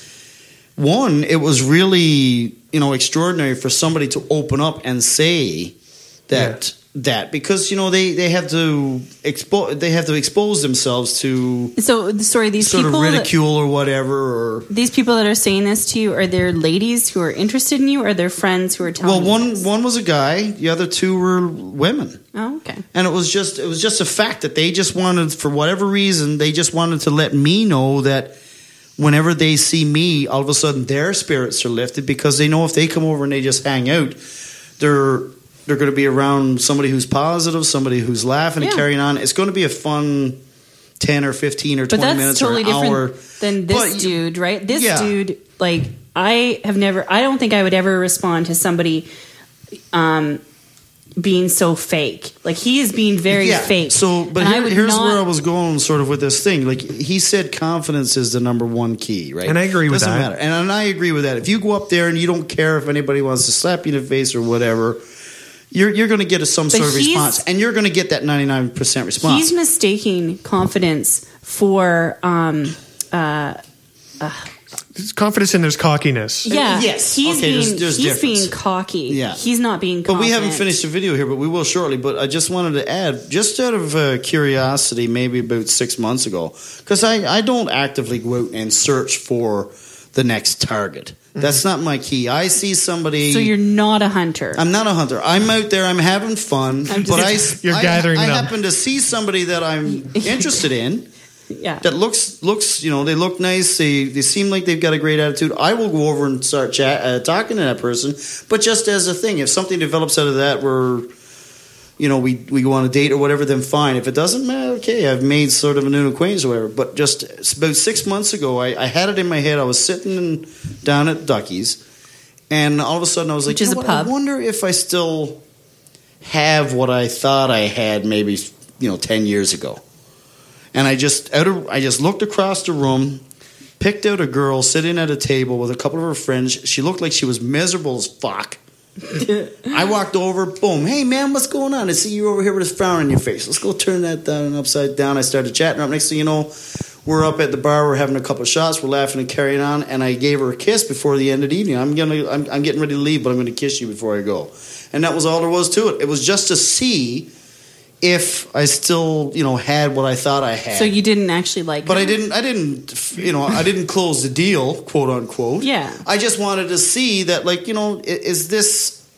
really, extraordinary for somebody to open up and say that because they have to expose themselves to So sorry, these sort people of ridicule or whatever. Or these people that are saying this to you, are there ladies who are interested in you, or are there friends who are telling you this? one was a guy, the other 2 were women. Oh, okay. And it was just a fact that they just wanted, for whatever reason, they just wanted to let me know that whenever they see me, all of a sudden their spirits are lifted, because they know if they come over and they just hang out, they're going to be around somebody who's positive, somebody who's laughing and carrying on. It's going to be a fun 10 or 15 or 20 But that's minutes totally or an hour. different than this dude, right? This Yeah. dude, like, I don't think I would ever respond to somebody being so fake. Like, he is being very fake. So, but And here's where I was going sort of with this thing. Like, he said confidence is the number 1 key, right? And I agree with Doesn't that. matter. And I agree with that. If you go up there and you don't care if anybody wants to slap you in the face or whatever, you're going to get some sort of response. And you're going to get that 99% response. He's mistaking confidence for There's confidence and there's cockiness. yeah. Yes. He's Okay, being there's he's difference. being cocky. Yeah. He's not being But confident. we haven't finished the video here, but we will shortly. But I just wanted to add, just out of curiosity, maybe about 6 months ago, because I don't actively go out and search for the next target. That's not my key. I see somebody. So you're not a hunter. I'm not a hunter. I'm out there. I'm having fun. You're gathering I them. happen to see somebody that I'm interested in. Yeah. That looks, they look nice. They seem like they've got a great attitude. I will go over and start talking to that person. But just as a thing, if something develops out of that, where we go on a date or whatever, then fine. If it doesn't, okay, I've made sort of a new acquaintance or whatever. But just about 6 months ago, I had it in my head. I was sitting down at Ducky's, and all of a sudden I was like, Which is a pub. I wonder if I still have what I thought I had maybe 10 years ago. And I just looked across the room, picked out a girl sitting at a table with a couple of her friends. She looked like she was miserable as fuck. I walked over, boom, hey man, what's going on? I see you over here with this frown on your face. Let's go turn that down and upside down. I started chatting up. Next thing you know, we're up at the bar, we're having a couple of shots, we're laughing and carrying on, and I gave her a kiss before the end of the evening. I'm getting ready to leave, but I'm going to kiss you before I go. And that was all there was to it. It was just to see if I still, had what I thought I had. So you didn't actually like But him? I didn't close the deal, quote unquote. Yeah. I just wanted to see that, is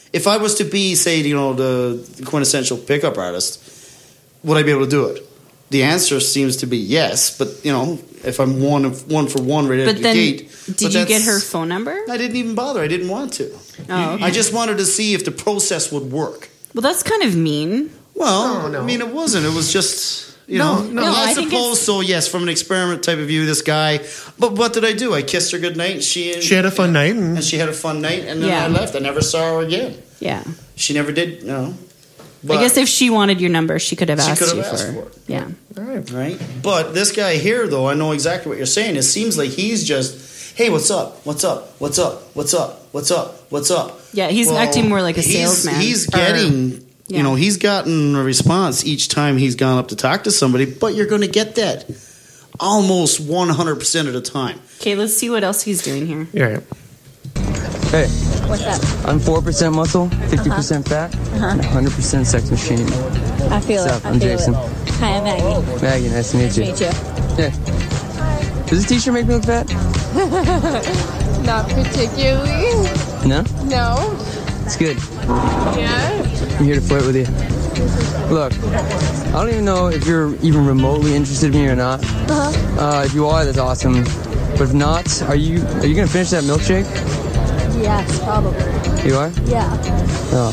If I was to be, say, the quintessential pickup artist, would I be able to do it? The answer seems to be yes, but if I'm one for one right out of the gate. Did you get her phone number? I didn't even bother. I didn't want to. Oh, okay. I just wanted to see if the process would work. Well, that's kind of mean. Well, No. I mean, it wasn't. It was just, No, I I think suppose so, yes, from an experiment type of view, this guy. But what did I do? I kissed her goodnight, and She had a fun night, and she had a fun night, and then Yeah. I left. I never saw her again. Yeah. She never did, But, I guess if she wanted your number, she could have She asked could you have asked for for it. it. Yeah. all right. Right? But this guy here, though, I know exactly what you're saying. It seems like he's just, hey, what's up? What's up? What's up? What's up? What's up? What's up? Yeah, he's acting more like a salesman. He's Or- getting, Yeah. he's gotten a response each time he's gone up to talk to somebody, but you're going to get that almost 100% of the time. Okay, let's see what else he's doing here. Yeah. Hey, What's up? I'm 4% muscle, 50% fat, and 100% sex machine. I feel What's it. up? I I'm feel Jason. it. Hi, I'm Maggie. Maggie, nice to meet you. Meet you. Yeah. Does this t-shirt make me look fat? Not particularly. No? No. It's good. Yeah. I'm here to flirt with you. Look, I don't even know if you're even remotely interested in me or not. If you are, that's awesome. But if not, are you gonna finish that milkshake? Yes, probably. You are? Yeah. Oh.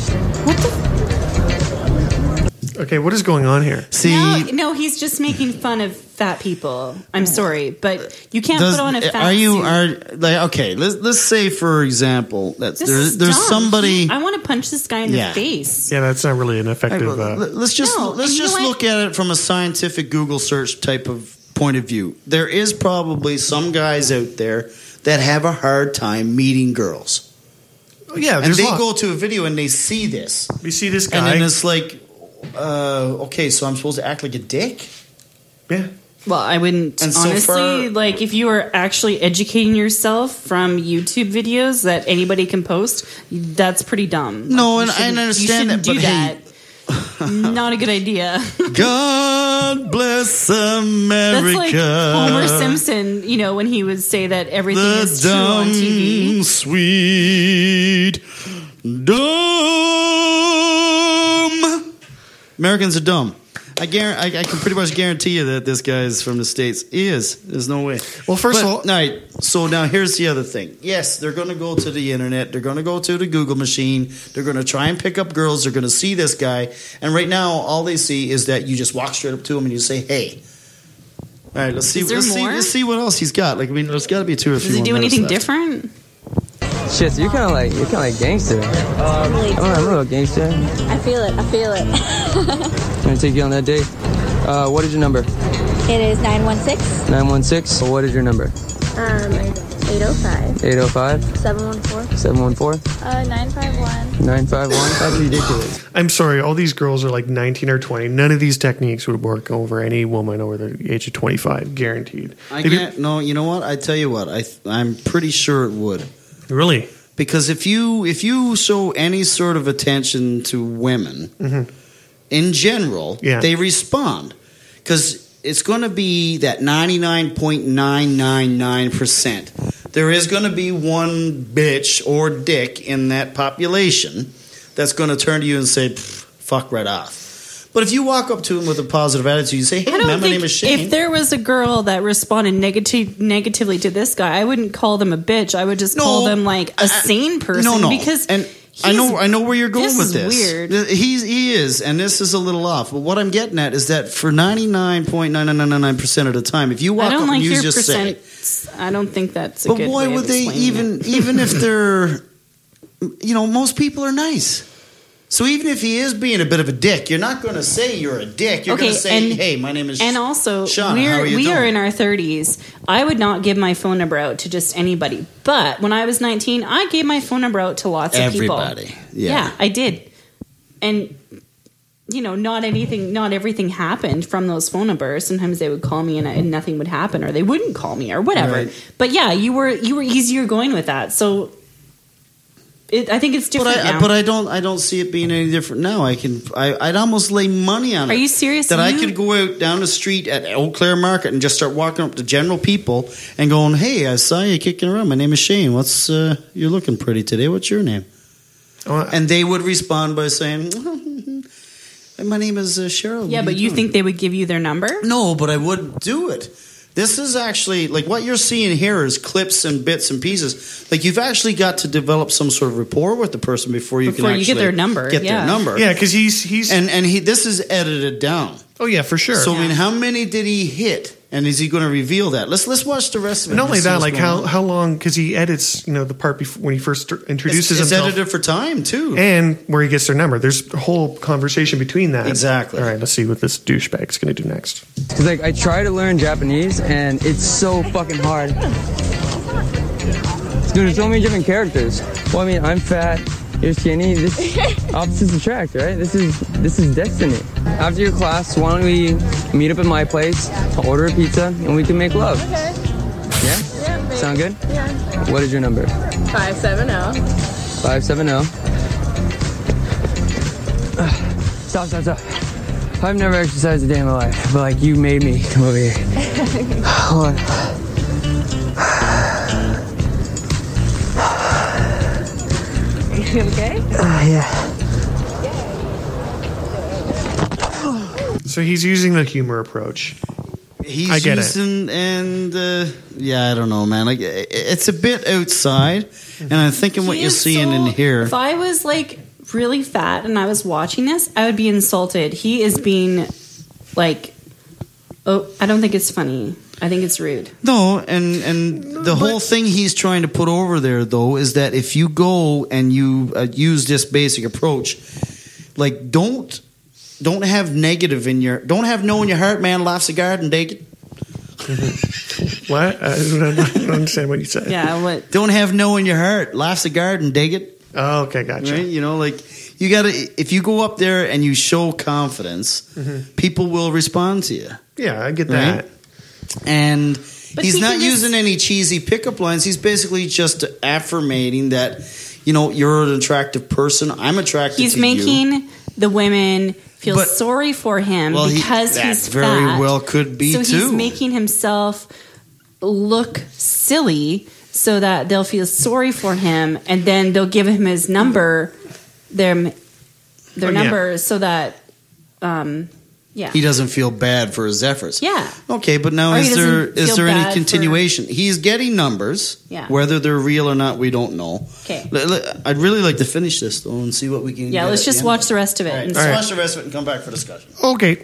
Okay, what is going on here? See, No, he's just making fun of fat people. I'm sorry, but you can't does, put on a fat are you suit. are like okay? Let's say for example that This is there's dumb. somebody. I want to punch this guy in Yeah. the face. Yeah, that's not really an effective. Let's just No, and you know what? look at it from a scientific Google search type of point of view. There is probably some guys out there that have a hard time meeting girls, yeah, and there's they a lot. go to a video and they see this, We see this and then guy. it's like, okay, so I'm supposed to act like a dick. Yeah. Well, I wouldn't And so honestly far- like if you were actually educating yourself from YouTube videos that anybody can post. That's pretty dumb. No, You and I shouldn't- understand you that, shouldn't but do hey- that. Not a good idea. God bless America. That's like Homer Simpson, when he would say that everything The is true on TV. dumb, sweet, dumb. Americans are dumb. I can pretty much guarantee you that this guy is from the States. He is. There's no way. Well, first of all- all right. So now here's the other thing. Yes, they're going to go to the internet. They're going to go to the Google machine. They're going to try and pick up girls. They're going to see this guy. And right now, all they see is that you just walk straight up to him and you say, hey. All right, let's see. Is there more? Let's see what else he's got. Like, I mean, there's got to be 2 or 3 Does he more do minutes anything left. different? Shit, so you're kind of like gangster. I'm a little gangster. I feel it. I feel it. I'm gonna take you on that date. What is your number? It is 916 916. What is your number? 805 805 714 714 951. 951. That's ridiculous. I'm sorry, all these girls are like 19 or 20. None of these techniques would work over any woman over the age of 25, guaranteed. I can't. No, you know what? I tell you what. I'm pretty sure it would. Really? Because if you show any sort of attention to women, in general, Yeah. they respond. Because it's going to be that 99.999%. There is going to be one bitch or dick in that population that's going to turn to you and say, fuck right off. But if you walk up to him with a positive attitude, you say, hey, I don't man, my think name is Shane. if there was a girl that responded negatively to this guy, I wouldn't call them a bitch. I would just call them like a sane person. No, because and I know where you're going with this. Weird. He is, and this is a little off. But what I'm getting at is that for 99.9999% of the time, if you walk I up don't like and you your just say, percent. I don't think that's a but good why way would of they explaining it. even if they're, most people are nice. So even if he is being a bit of a dick, you're not going to say you're a dick. You're going to say, hey, my name is And also, Sean. How are you we are doing? in our 30s. I would not give my phone number out to just anybody. But when I was 19, I gave my phone number out to lots of people. Everybody. Yeah. I did. And not everything happened from those phone numbers. Sometimes they would call me and nothing would happen, or they wouldn't call me or whatever. Right. But yeah, you were easier going with that. So I think it's different now. But I don't see it being any different now. I'd almost lay money on it. Are you serious? That I could go out down the street at Eau Claire Market and just start walking up to general people and going, hey, I saw you kicking around. My name is Shane. You're looking pretty today. What's your name? And they would respond by saying, my name is Cheryl. Yeah, but you think they would give you their number? No, but I wouldn't do it. This is actually, like, what you're seeing here is clips and bits and pieces. Like, you've actually got to develop some sort of rapport with the person before you get their number. Yeah, because he's and this is edited down. Oh yeah, for sure. So I mean, how many did he hit? And is he going to reveal that? Let's watch the rest of it. Not only that, like how long? Because he edits, the part before when he first introduces it's himself. It's edited for time too, and where he gets their number. There's a whole conversation between that. Exactly. All right, let's see what this douchebag's going to do next. Cause like I try to learn Japanese and it's so fucking hard. Dude, there's so many different characters. Well, I mean, I'm fat. You're skinny. This opposites attract, right? This is destiny. After your class, why don't we meet up at my place? I'll order a pizza and we can make love. Okay. Yeah? Yeah. Sound good? Yeah. What is your number? 570. 570. Stop. I've never exercised a day in my life, but like you made me come over here. Hold on. You okay? Yeah. So he's using the humor approach. I get it. Yeah, I don't know, man. Like, it's a bit outside, and I'm thinking what you're seeing in here. If I was like really fat and I was watching this, I would be insulted. He is being like, oh, I don't think it's funny. I think it's rude. No, and the whole thing he's trying to put over there, though, is that if you go and you use this basic approach, like don't have negative in your, don't have no in your heart, man. Laughs a garden, dig it. What? I don't understand what you said. Yeah, what? Don't have no in your heart. Laughs a garden, dig it. Oh, okay, gotcha. Right? Like you gotta, if you go up there and you show confidence, people will respond to you. Yeah, I get that. Right? And But he's he not can just- using any cheesy pickup lines. He's basically just affirmating that, you're an attractive person. I'm attracted He's to you. making the women feel But- sorry for him Well, because that he's very fat. well could be, so too. he's making himself look silly so that they'll feel sorry for him, and then they'll give him his number, their number, so that yeah. He doesn't feel bad for his efforts. Yeah. Okay, but now Or he is doesn't there feel any bad continuation? He's getting numbers. Yeah. Whether they're real or not, we don't know. Okay. I'd really like to finish this though and see what we can. Yeah, get let's at just the end. watch the rest of it. All right, and let's see. watch the rest of it and come back for discussion. Okay.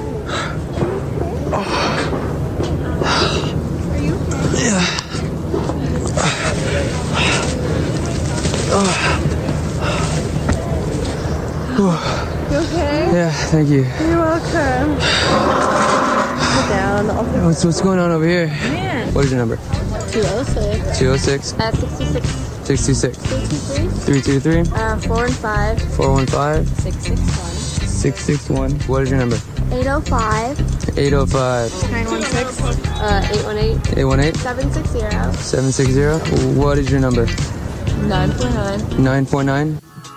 You okay? Yeah, thank you. You're welcome. Sit down. What's going on over here? Man. What is your number? 206. 206 66. 626 323. 323 4 and 5. 415 661. 661. What is your number? 805. 805 916. 818. 818 760. 760. What is your number? 9.9. 949.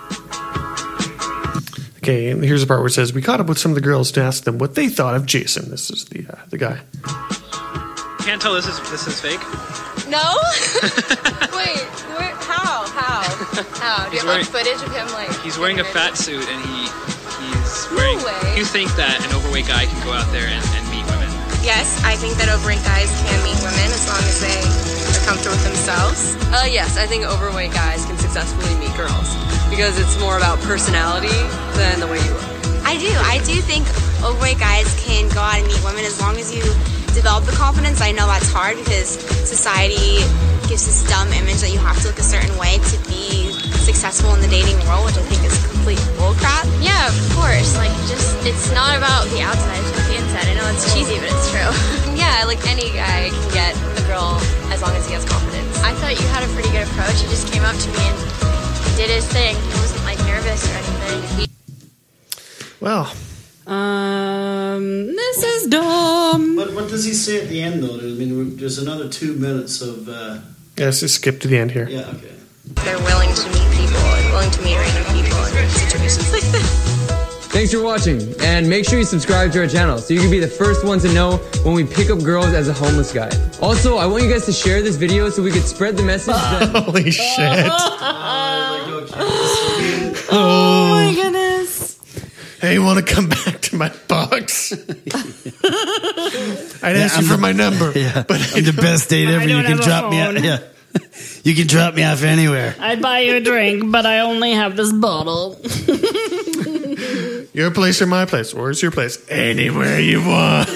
Okay, and here's the part where it says, we caught up with some of the girls to ask them what they thought of Jason. This is the guy. Can't tell this is fake. No? Wait, how? Do you have like footage of him like? He's wearing a fat suit and he's wearing. way. You think that an overweight guy can go out there and meet women? Yes, I think that overweight guys can meet women as long as they are comfortable with themselves. Yes, I think overweight guys can successfully meet girls because it's more about personality than the way you look. I do think overweight guys can go out and meet women as long as you develop the confidence. I know that's hard because society gives this dumb image that you have to look a certain way to be successful in the dating world, which I think is complete bullcrap. Yeah, of course. Like, it's not about the outside, it's about the inside. I know it's cheesy, but it's true. Yeah, like any guy can get a girl as long as he has confidence. I thought you had a pretty good approach. He just came up to me and did his thing. He wasn't like nervous or anything. Well, this is dumb. But what does he say at the end though? I mean, there's another 2 minutes of. let's just skip to the end here. Yeah. Okay. They're willing to meet people and willing to meet random people in situations like this. Thanks for watching, and make sure you subscribe to our channel so you can be the first one to know when we pick up girls as a homeless guy. Also, I want you guys to share this video so we could spread the message that... Holy shit. Like, okay, this will be Hey, you want to come back to my box? I'd ask you for my number. Yeah, but I'm the best date ever. You can drop me off. Yeah. You can drop me off anywhere. I'd buy you a drink, but I only have this bottle. Your place or my place? Where's your place? Anywhere you want.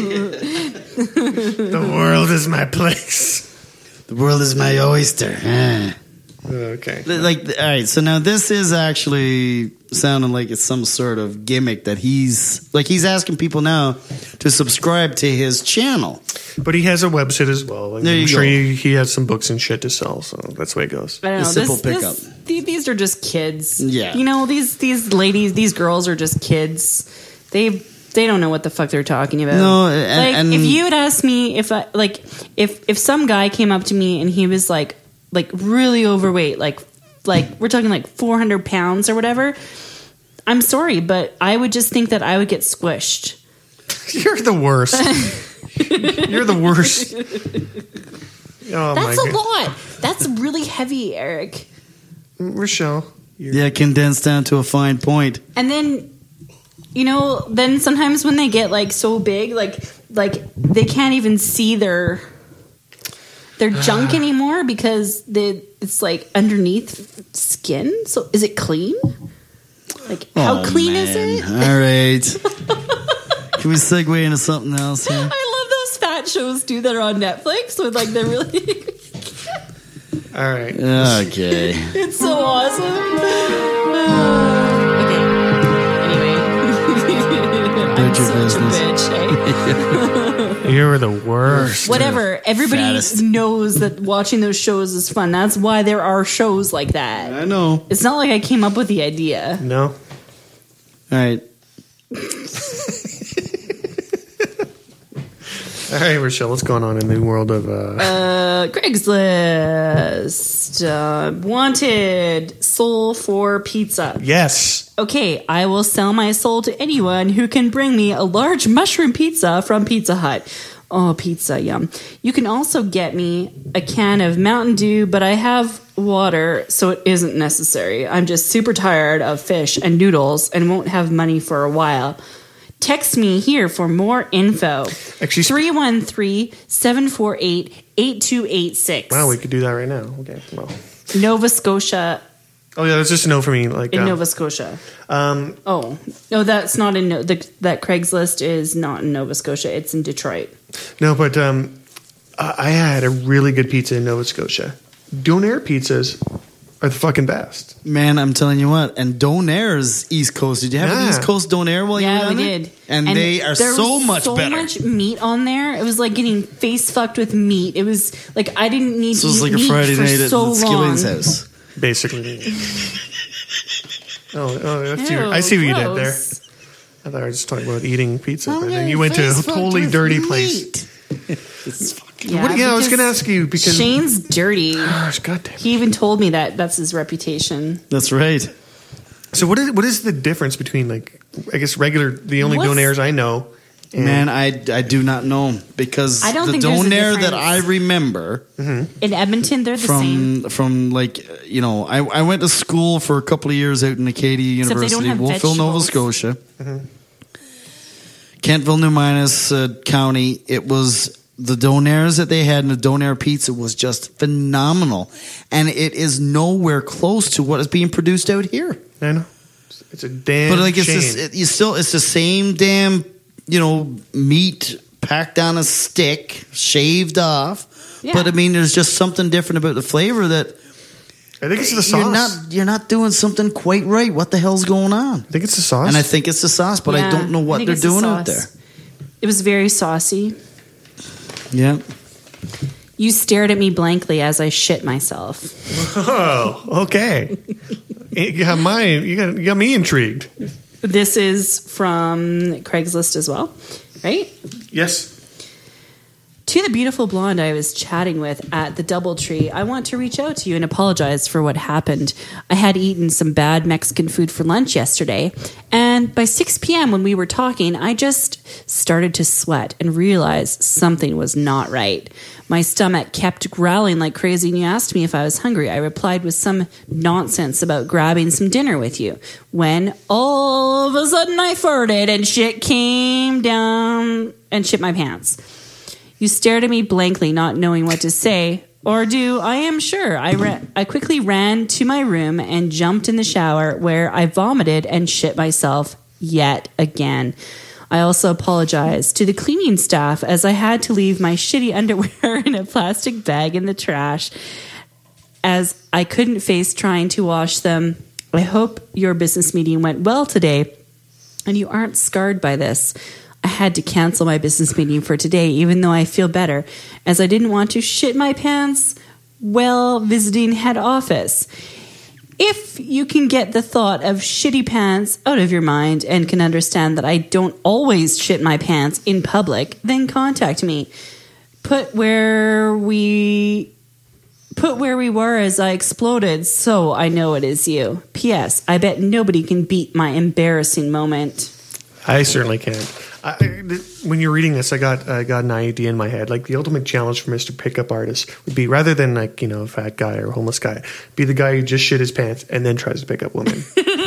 The world is my place. The world is my oyster. Okay. Like, all right, so now this is actually sounding like it's some sort of gimmick that he's asking people now to subscribe to his channel. But he has a website as well. There you I'm sure go. he has some books and shit to sell, so that's the way it goes. I don't know. Simple pickup. These are just kids. Yeah. You know, these ladies, these girls are just kids. They don't know what the fuck they're talking about. No, and if you had asked me if some guy came up to me and he was like really overweight, like we're talking like 400 pounds or whatever, I'm sorry, but I would just think that I would get squished. You're the worst. You're the worst. Oh, That's my a God. lot. That's really heavy, Eric. Rochelle. Yeah, condensed down to a fine point. And then, you know, then sometimes when they get like so big, like they can't even see their junk anymore because it's like underneath skin. So is it clean? Like how clean is it? All right. Can we segue into something else here? I love those fat shows too that are on Netflix with like they're really All right. Okay. it's so awesome. Okay. Anyway. I'm Your such business. a bitch, eh? You're the worst. Whatever. Everybody Fattest. knows that watching those shows is fun. That's why there are shows like that. I know. It's not like I came up with the idea. No. All right. All right, Rochelle, what's going on in the world of... Craigslist. Wanted soul for pizza. Yes. Okay, I will sell my soul to anyone who can bring me a large mushroom pizza from Pizza Hut. Oh, pizza, yum. You can also get me a can of Mountain Dew, but I have water, so it isn't necessary. I'm just super tired of fish and noodles and won't have money for a while. Text me here for more info. Actually, 313-748-8286. wow, we could do that right now. Okay, well. Nova Scotia. Oh, yeah, that's just a no for me. Like In Nova Scotia. Oh, no, that's not in... that Craigslist is not in Nova Scotia. It's in Detroit. No, but I had a really good pizza in Nova Scotia. Donair pizzas are the fucking best. Man, I'm telling you what. And Donaire's East Coast. Did you have an East Coast Donair while you were Yeah, on we there? did. And they are there so was much so better. much meat on there. It was like getting face fucked with meat. It was like I didn't need So to it's eat like a meat Friday for night at so Skilling's long. house. Basically. Oh, that's your, I see what you did there. Gross. I thought I was just talking about eating pizza, Oh, but yeah, then you went to a face fucked totally with dirty meat. place. It's fucking... Yeah, I was because going to ask you because... Shane's dirty. Gosh, goddamn. He even told me that's his reputation. That's right. So what is the difference between, like, I guess the only What's- Donairs I know? And Man, I do not know because I don't the think there's a Donair that difference. I remember In Edmonton, they're the same. from like, you know, I went to school for a couple of years out in Acadia Except they don't University, have Wolfville, Nova vegetables. Scotia. Kentville, New Minas County. It was the Donairs that they had, and the Donair pizza was just phenomenal. And it is nowhere close to what is being produced out here. I know. It's a damn But like it's shame. just, it's the same damn, you know, meat packed on a stick, shaved off. Yeah. But I mean, there's just something different about the flavor that I think it's the sauce. you're not doing something quite right. What the hell's going on? I think it's the sauce. And I think it's the sauce, but I Yeah, don't know what think they're it's the doing out there. sauce. It was very saucy. Yeah. You stared at me blankly as I shit myself. Oh, okay. You got me intrigued. This is from Craigslist as well, right? Yes. To the beautiful blonde I was chatting with at the Doubletree, I want to reach out to you and apologize for what happened. I had eaten some bad Mexican food for lunch yesterday, and And by 6 p.m. when we were talking, I just started to sweat and realized something was not right. My stomach kept growling like crazy, and you asked me if I was hungry. I replied with some nonsense about grabbing some dinner with you, when all of a sudden I farted and shit came down and shit my pants. You stared at me blankly, not knowing what to say or do. I am sure. I quickly ran to my room and jumped in the shower, where I vomited and shit myself yet again. I also apologized to the cleaning staff, as I had to leave my shitty underwear in a plastic bag in the trash, as I couldn't face trying to wash them. I hope your business meeting went well today and you aren't scarred by this. I had to cancel my business meeting for today, even though I feel better, as I didn't want to shit my pants while visiting head office. If you can get the thought of shitty pants out of your mind and can understand that I don't always shit my pants in public, then contact me. Put where we were as I exploded, so I know it is you. P.S. I bet nobody can beat my embarrassing moment. I certainly can. When you're reading this, I got an idea in my head. Like, the ultimate challenge for Mr. Pickup Artist would be, rather than like, you know, a fat guy or a homeless guy, be the guy who just shit his pants and then tries to pick up women.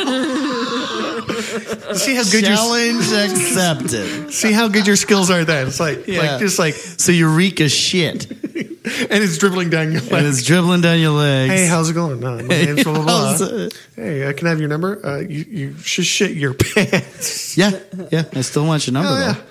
See how good challenge accepted. See how good your skills are then. It's like, so Eureka shit. And it's dribbling down your legs. Hey, how's it going? My name's blah, blah, blah. Hey, can I have your number? You should shit your pants. Yeah. I still want your number, though.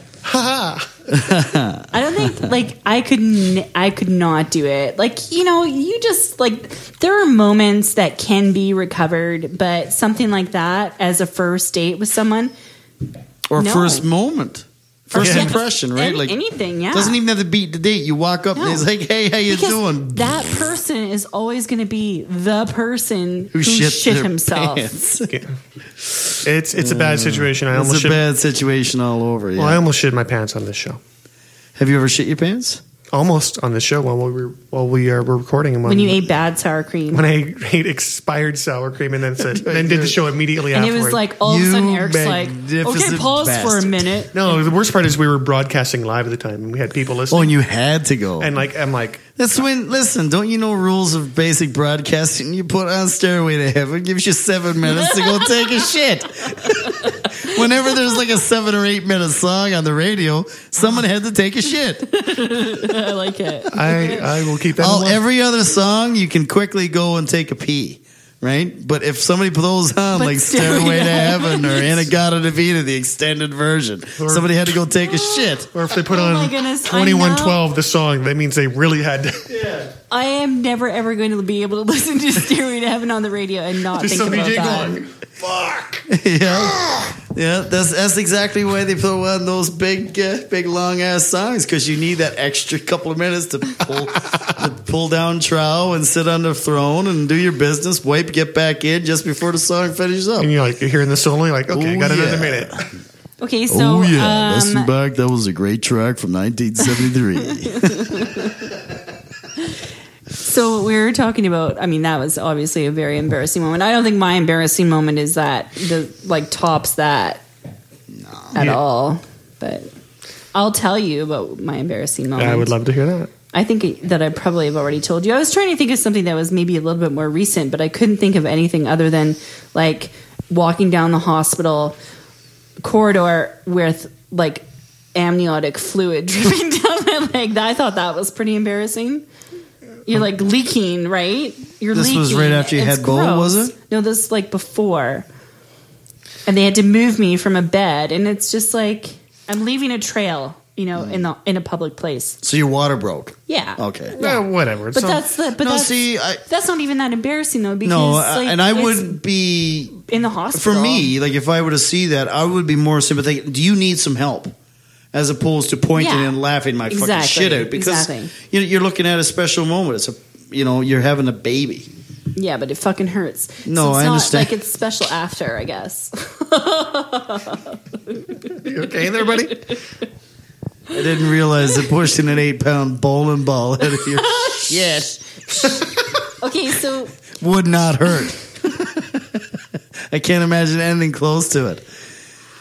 I don't think, like, I could not do it. Like, you know, you just, like, there are moments that can be recovered, but something like that as a first date with someone. Or first moment. First impression, right? Like anything, yeah. Doesn't even have to beat the date. You walk up and it's like, hey, how you doing? That person is always going to be the person who shit himself. It's a bad situation. It's a bad situation all over. Yeah. Well, I almost shit my pants on this show. Have you ever shit your pants? Almost on this show while we were recording. And when you ate bad sour cream. When I ate expired sour cream and then did the show immediately and afterward. And it was like, all of a sudden Eric's like, okay, pause for a minute. No, the worst part is we were broadcasting live at the time and we had people listening. Oh, and you had to go. And like, I'm like... That's when, listen, don't you know rules of basic broadcasting? You put on Stairway to Heaven, gives you 7 minutes to go take a shit. Whenever there's like a 7 or 8 minute song on the radio, someone had to take a shit. I like it. I will keep that in mind. Every other song, you can quickly go and take a pee. Right? But if somebody throws on like Stairway to Heaven or In-A-Gadda-Da-Vida, the extended version, somebody had to go take a shit. Or if they put on 2112, the song, that means they really had to. Yeah. I am never ever going to be able to listen to Stairway to Heaven on the radio and not think about that. Going, fuck. Yeah, that's exactly why they put on those big long ass songs, because you need that extra couple of minutes to pull down trow and sit on the throne and do your business, wipe, get back in just before the song finishes up. And you're hearing the solo, you're like, okay, got another minute. Okay, so listen back, that was a great track from 1973. So we were talking about, I mean, that was obviously a very embarrassing moment. I don't think my embarrassing moment is that tops that at all. But I'll tell you about my embarrassing moment. I would love to hear that. I think that I probably have already told you. I was trying to think of something that was maybe a little bit more recent, but I couldn't think of anything other than like walking down the hospital corridor with like amniotic fluid dripping down my leg. I thought that was pretty embarrassing. You're like leaking, right? You're this leaking. Was right after you had Bo, was it? No, this was like before. And they had to move me from a bed, and it's just like I'm leaving a trail, in a public place. So your water broke. Yeah. Okay. Yeah. Whatever. But that's not even that embarrassing though, because and I wouldn't be in the hospital. For me, like if I were to see that, I would be more sympathetic. Do you need some help? As opposed to pointing and laughing my fucking shit out, because you're looking at a special moment. It's you're having a baby. Yeah, but it fucking hurts. No, I understand. Like it's special after, I guess. You okay there, buddy? I didn't realize that pushing an 8-pound bowling ball out of your shit. Okay, so would not hurt. I can't imagine anything close to it.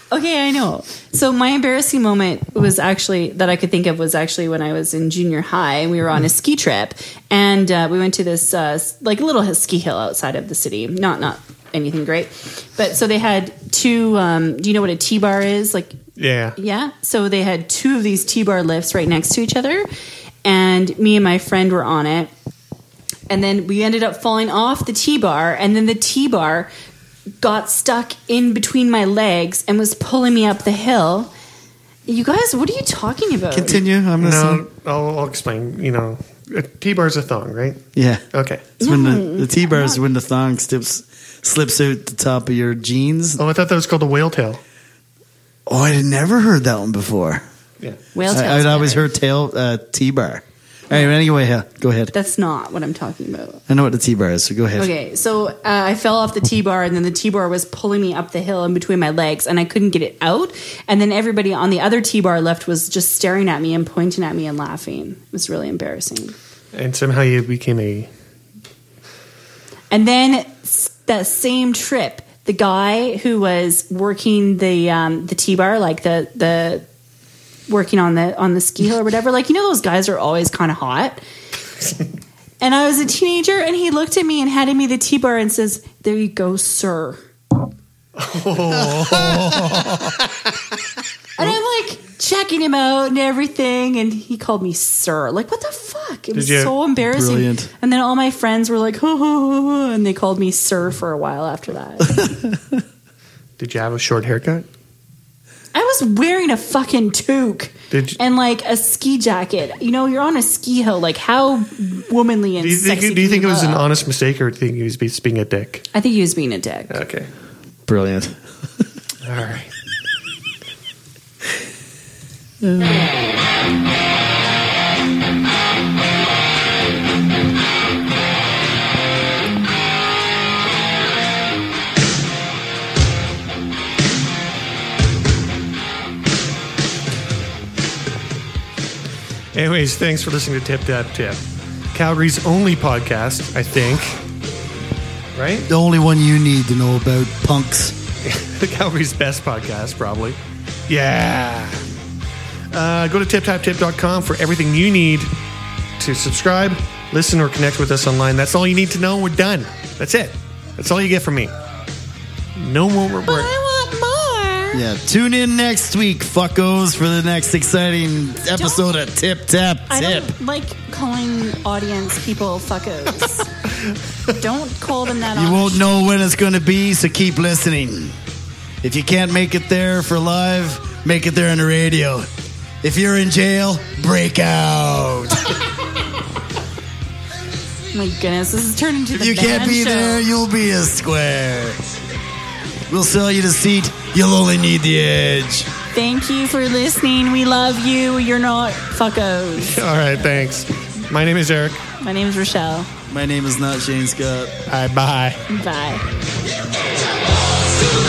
Okay, I know. So my embarrassing moment was actually that I could think of was actually when I was in junior high and we were on a ski trip and we went to this like a little ski hill outside of the city. Not anything great, but so they had two. Do you know what a T-bar is? Like yeah. So they had two of these T-bar lifts right next to each other, and me and my friend were on it, and then we ended up falling off the T-bar, and then the T-bar got stuck in between my legs and was pulling me up the hill. You guys, what are you talking about? Continue. I'm listening. No, I'll explain. You know, a T-bar is a thong, right? Yeah. Okay. It's when the T-bar is when the thong slips out the top of your jeans. Oh, I thought that was called a whale tail. Oh, I had never heard that one before. Yeah. Whale tail. I'd always heard T-bar. All right, anyway, go ahead. That's not what I'm talking about. I know what the T-bar is, so go ahead. Okay, so I fell off the T-bar, and then the T-bar was pulling me up the hill in between my legs, and I couldn't get it out. And then everybody on the other T-bar left was just staring at me and pointing at me and laughing. It was really embarrassing. And somehow you became a... And then that same trip, the guy who was working the T-bar, like the working on the ski hill or whatever, like, you know, those guys are always kind of hot. And I was a teenager, and he looked at me and handed me the T-bar and says, "There you go, sir." And I'm like checking him out and everything, and he called me sir. Like, what the fuck? It was so embarrassing. Brilliant. And then all my friends were like, ho, ho, ho, ho, and they called me sir for a while after that. Did you have a short haircut? I was wearing a fucking toque and like a ski jacket. You know, you're on a ski hill. Like, how womanly and sexy. Do you think it was an look? honest mistake, or do you think he was being a dick? I think he was being a dick. Okay. Brilliant. All right. Anyways, thanks for listening to Tip Tap Tip. Calgary's only podcast, I think. Right? The only one you need to know about, punks. Calgary's best podcast, probably. Yeah. Go to tiptaptip.com for everything you need to subscribe, listen, or connect with us online. That's all you need to know. We're done. That's it. That's all you get from me. No more report. I want more. Yeah, tune in next week, fuckos, for the next exciting episode of Tip Tap Tip. I don't like calling audience people fuckos. Don't call them that. You won't know when it's going to be, so keep listening. If you can't make it there for live, make it there on the radio. If you're in jail, break out. My goodness, this is turning into the If you can't be there, you'll be a square. We'll sell you the seat. You'll only need the edge. Thank you for listening. We love you. You're not fuckos. All right, thanks. My name is Eric. My name is Rochelle. My name is not Shane Scott. All right, bye. Bye.